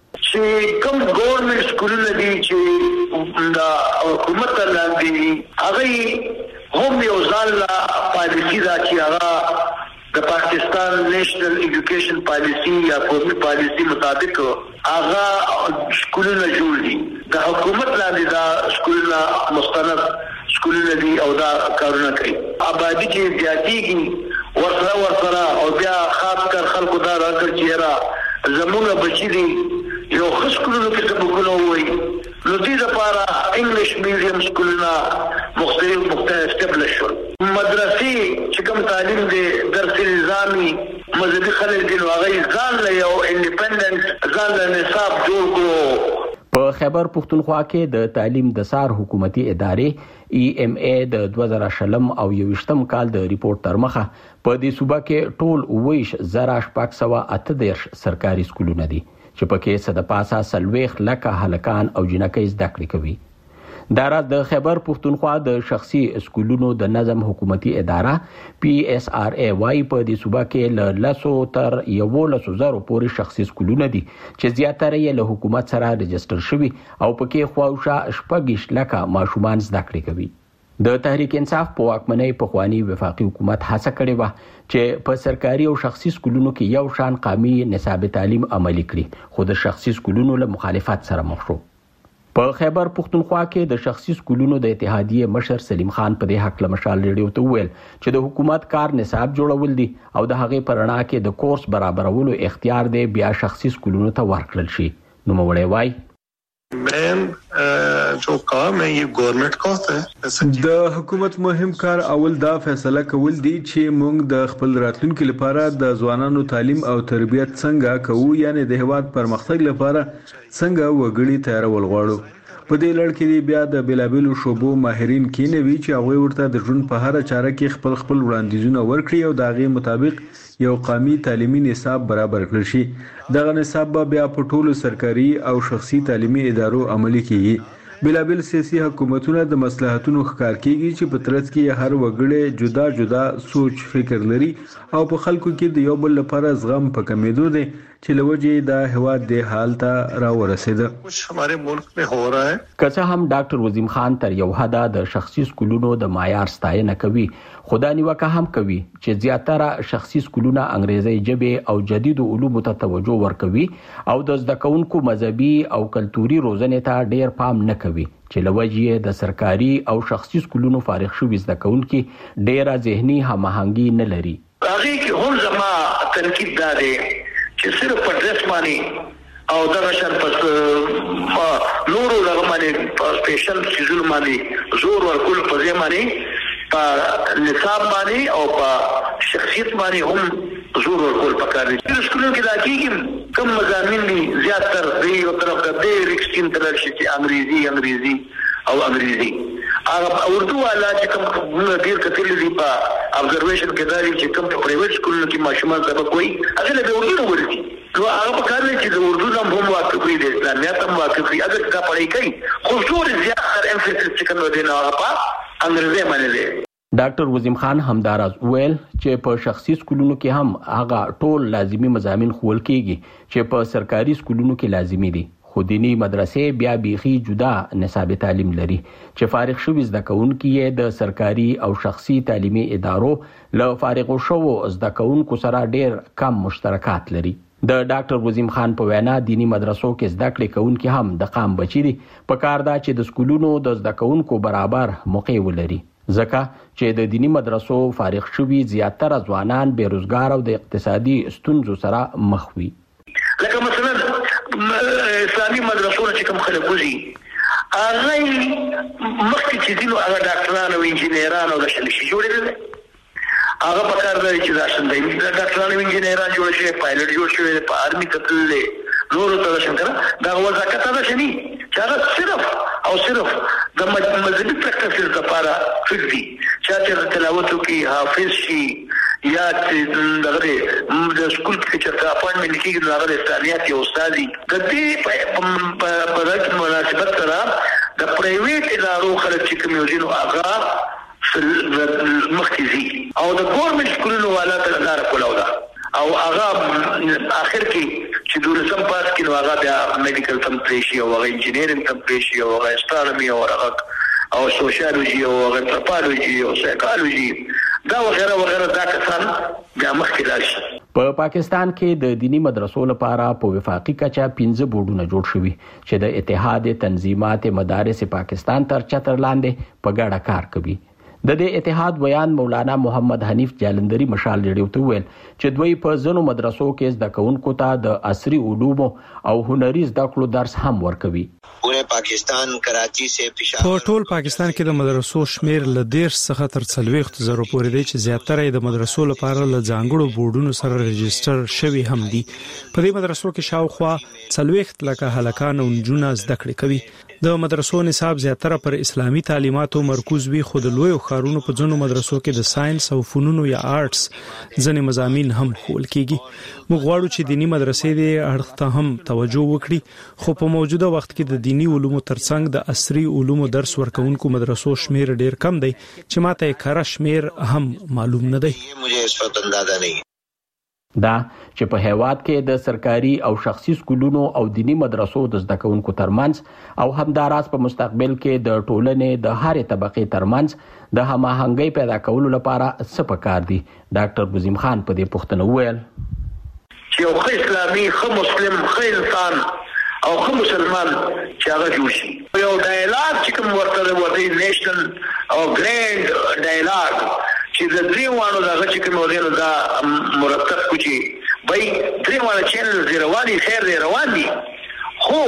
چې کوم ګورنمنت سکولونه دي چې د حکومت لاندې هغه هم یو ځان لا پالیسي دا چې هغه د پاکستان نیشنل ایجوکیشن پالیسي یا قومي پالیسي مطابق هغه سکولونه جوړ دي. د حکومت لاندې دا سکولونه مستند سکولونه دي او دا کارونه کوي. آبادی کې زیاتېږي ورسره او بیا خاص کر خلکو دا راکړ چې را زمونږ بچي دي یو خسکولونو کې سبقونه وایي، نو دې لپاره انګلیش میډیم سکولونه مختلف اسټابلیش شول. مدرسې چې کوم تعلیم دی درس نظامي مذهبي خلک دي نو هغه ځان له یو انډیپندنت ځان له نصاب جوړ کړو. په خیبر پختونخوا کې د تعلیم د سار حکومتي ادارې EMA د 2020 او 21 کال د ریپورت تر مخه په دې صوبه کې ټول 2,838 سرکاري سکولونه دي چې پکې صد پاسه 40 لکه هلکان او جنکۍ زده کړې کوي. دا راز د خیبر پختونخوا د شخصي سکولونو د نظم حکومتي اداره PSRA وايي په دې صوبه کې له 10 تر 11,000 پورې شخصي سکولونه دي چې زیاتره یې له حکومت سره رجستر شوي او پکې خواوشا 6 لکه ماشومان زده کړې کوي. د تحریک انصاف په واکمنۍ پخوانی وفاقي حکومت هڅه کړې و چې په سرکاري او شخصي سکولونو کې یو شان قومي نصاب تعلیم عملي کړي، خو د شخصي سکولونو له مخالفت سره مخ شو. په خیبر پختونخوا کې د شخصي سکولونو د اتحادیې مشر سلیم خان په دې حق له مشال ریډیو ته وویل چې د حکومت کار نصاب جوړول دي او د هغې په رڼا کې د کورس برابرولو اختیار دی بیا شخصي سکولونو ته ورکړل شي. نوموړی وایي مین جو کام ہے یہ گورنمنٹ کا ہوتا ہے. د حکومت مهم کار اول دا فیصله کول دي چې موږ د خپل راتلونکو لپاره د ځوانانو تعلیم او تربیت څنګه کوو، یعنی د هیواد پرمختګ لپاره څنګه وګړي تیارول غواړو. په دې لړ کې بیا د بلابلو شوبو ماهرین کینوي چې هغه ورته د ژوند په هر چاره کې خپل وړاندیزونه ورکړي او د هغې مطابق یو قومي تعلیمي نصاب برابر کړل شي. دغه نصاب بیا په ټولو سرکاري او شخصي تعلیمي ادارو عملي کیږي. بلابل سیاسي حکومتونه د مصلحتونو ښکار کیږي چې په ترڅ کې هر وګړی جدا جدا سوچ فکر لري او په خلکو کې د یو بل لپاره زغم په کمیدو دی چې لوجې د هواد د حال ته راورسېده. हमारे मुल्क में हो रहा है. که څه هم ډاکټر وزیم خان تر یو حده د شخصي سکولونو د معیار ستاینه کوي، خدا نیوکه هم کوي چې زیاتره شخصي سکولونه انګریزي ژبه او جديدو علومو ته توجه ورکوي او د زده کوونکو مذهبي او کلتوري روزنې ته ډیر پام نه کوي چې لوجې د سرکاري او شخصي سکولونو فارغ شوي زده کوونکي ډیره ذهني هماهنګي نه لري. هغه کې هم زما تنقید دا دی چې صرف په ډریس باندې او دغه شان په نورو دغه باندې په سپیشل سیزون باندې زور ورکول په ځای باندې په نصاب باندې او په شخصیت باندې هم زور ورکول پکار دي. د سکولونو کې دا کېږي کوم مضامین دي زیاتر دی یو طرف ته ډېر ایکسټریم تلل شي چې انګریزي او انګریزي هغه اردو والا چې کوم ډېر کتل دي په ابزرویشن کې دا چې کوم په پرایویټ سکولونو کې ماشومان سبق کوي هغه له اردو ورته نو هغه په کار دی چې د اردو نوم هم واقف وي د اسلامیت هم واقف وي اگر دا پړای کوي خو زور زیات امفیسس چې کوم دی نو هغه په انګریزي باندې دی. ډاکټر وزیم خان همداراز ویل چې په شخصي سکولونو کې هم هغه ټول لازمي مضامین خول کېږي چې په سرکاري سکولونو کې لازمي دي، خو دینی مدرسې بیا بیخي جدا نصاب تعلیم لري چې فارغ شوي زده کوونکي یې د سرکاري او شخصي تعلیمي ادارو له فارغو شوو زده کوونکو سره ډیر کم مشترکات لري. د ډاکټر وزیم خان په وینا دینی مدرسو کې زده کړې کوونکي هم د قام بچي دي، په کار ده چې د سکولونو د زده کوونکو برابر موقع ولري، ځکه چې د دینی مدرسو فارغ شوي زیاتره ځوانان بیروزګار او د اقتصادي ستونزو سره مخ وي. لکه مثلا اسلامي مدرسو چې کوم خلک وزي هغه مخکې چې دینو هغه ډاکټران او انجینران او داسې شي جوړېدل، هغه په کار دی چې دا څنګه د ډاکټرانو او انجینران جوړ شي، پایلټ جوړ شي، په آرمي کتلې نور ته څنګه دا وظیفه ده شني چې هغه صرف او صرف د مذهبي پریکټیسز لپاره فکري چې تلاوت کوي حافظ شي یا دغه د سکول کې چې اپاینټمنټ کېږي نو هغه استادیات یو استادي د دې په دغه مناسبت سره د پرایویټ ادارو خلک چې کوم یو دي نو هغه مخکې او د ګورنمنت سکولونو والا ته لار کولاو ده او هغه اخر کې چې دولسم پاس کې نو هغه بیا میډیکل تم پریشي او هغه انجینیرینګ تم پریشي او هغه استرامي او هغه او سوشیالوجي او هغه انتروپولوژي او سایکولوژي دا وغیرہ وغیرہ دا کسان بیا مخکې راشي. په پاکستان کې د دینی مدرسو لپاره په وفاقي کچه 15 بورډونه جوړ شوي چې د اتحاد تنظیمات مدارس پاکستان تر چتر لاندې په ګډه کار کوي. د دې اتحاد بیان مولانا محمد حنیف جالندری مشال ریډیو ته ویل چې دوی په ځینو مدرسو کې زده کوونکو ته د عصري علومو او هنري زده کړو درس هم ورکوي. پاکستان کراچي سے په ټول پاکستان کې د مدرسو شمیر ل 10 څخه تر 40 زره پورې دی چې زیاتره د مدرسو لپاره ل ځانګړو بورډونو سره ريجستره شوی هم دي. په دې مدرسو کې شاوخوا 40 لکه هلکان او نجونه زده کړې کوي. د مدرسو نصاب زیاتره پر اسلامي تعلیماتو مرکوز وي، خو د لوی خارونو په ځینو مدرسو کې د ساينس او فنونو یا آرټس ځینې مضامین هم خول کیږي. موږ غواړو چې دینی مدرسې دې اړخ ته هم توجه وکړي، خو په موجوده وخت کې د دینی علومو ترڅنګ د عصري علومو درس ورکوونکو مدرسو شمیر ډیر کم دی چې ماته کار شمیر هم معلوم نه دی. مجھے اس وقت اندازه نہیں دا چې په هیواد کې د سرکاري او شخصي سکولونو او دینی مدرسو د زده کوونکو ترمنځ او همداراز په مستقبل کې د ټولنې د هرې طبقې ترمنځ د هماهنګۍ پیدا کولو لپاره څه پکار دي. ډاکټر وزیم خان په دې پوښتنه وویل چې یو ښه اسلامي ښه مسلم ښه انسان او ښه مسلمان چې هغه جوړ شي، یو ډایلاګ چې کوم ورته وایي نیشنل او ګرینډ ډایلاګ چې د دریوانو دغه چې کوم ودینو دا مرتب کوي بای دریوانو چینل رواني خیر دی روان دي، خو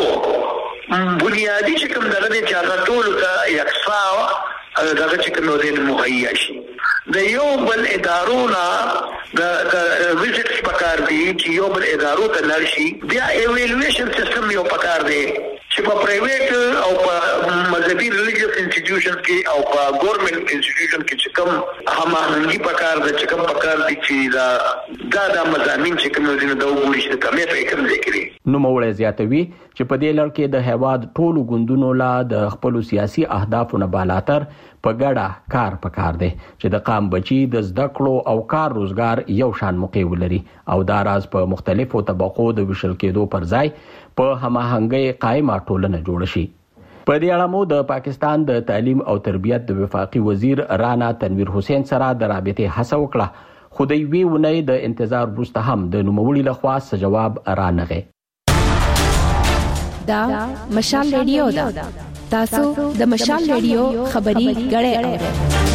بنیادی چې کوم دغه چې هغه ټول ته یکسا دغه چې کوم ودینو مهیا شي. د یو بل ادارونه د ویزټس پکار دي چې یو بل ادارو ته لړ شي، بیا ایوالویشن سیستم یو پکار دی چې چې په پرایویټ او په مذهبي ریلیجیس انسټیټیوشن کې او په ګورنمنت انسټیټیوشن کې چې کوم هماهنګي پکار ده چې کوم پکار دي چې دا مضامین چې کوم دي دا وګوري چې کومه په کوم ځای کې نو موړ زیاتوي چې په دې لړ کې د هیواد ټولو ګوندونو لا د خپل سیاسي اهدافو نه بالاتر په ګډه کار پکار دی چې د قام بچي د زده کړو او کار روزګار یو شان موقع ولري او دا راز په مختلفو طبقو د وشل کېدو پر ځای په هماهنګي قائمه ټولنه جوړ شي. په دې اړه مو د پاکستان د تعلیم او تربیت د وفاقي وزیر رانا تنویر حسین سره د رابطې هڅه وکړه خو د وی ونې د انتظار وروسته هم د نوموړي لخوا څه جواب رانغی. دا مشال ریډیو دا تاسو د مشال ریډیو خبري غړې اورئ.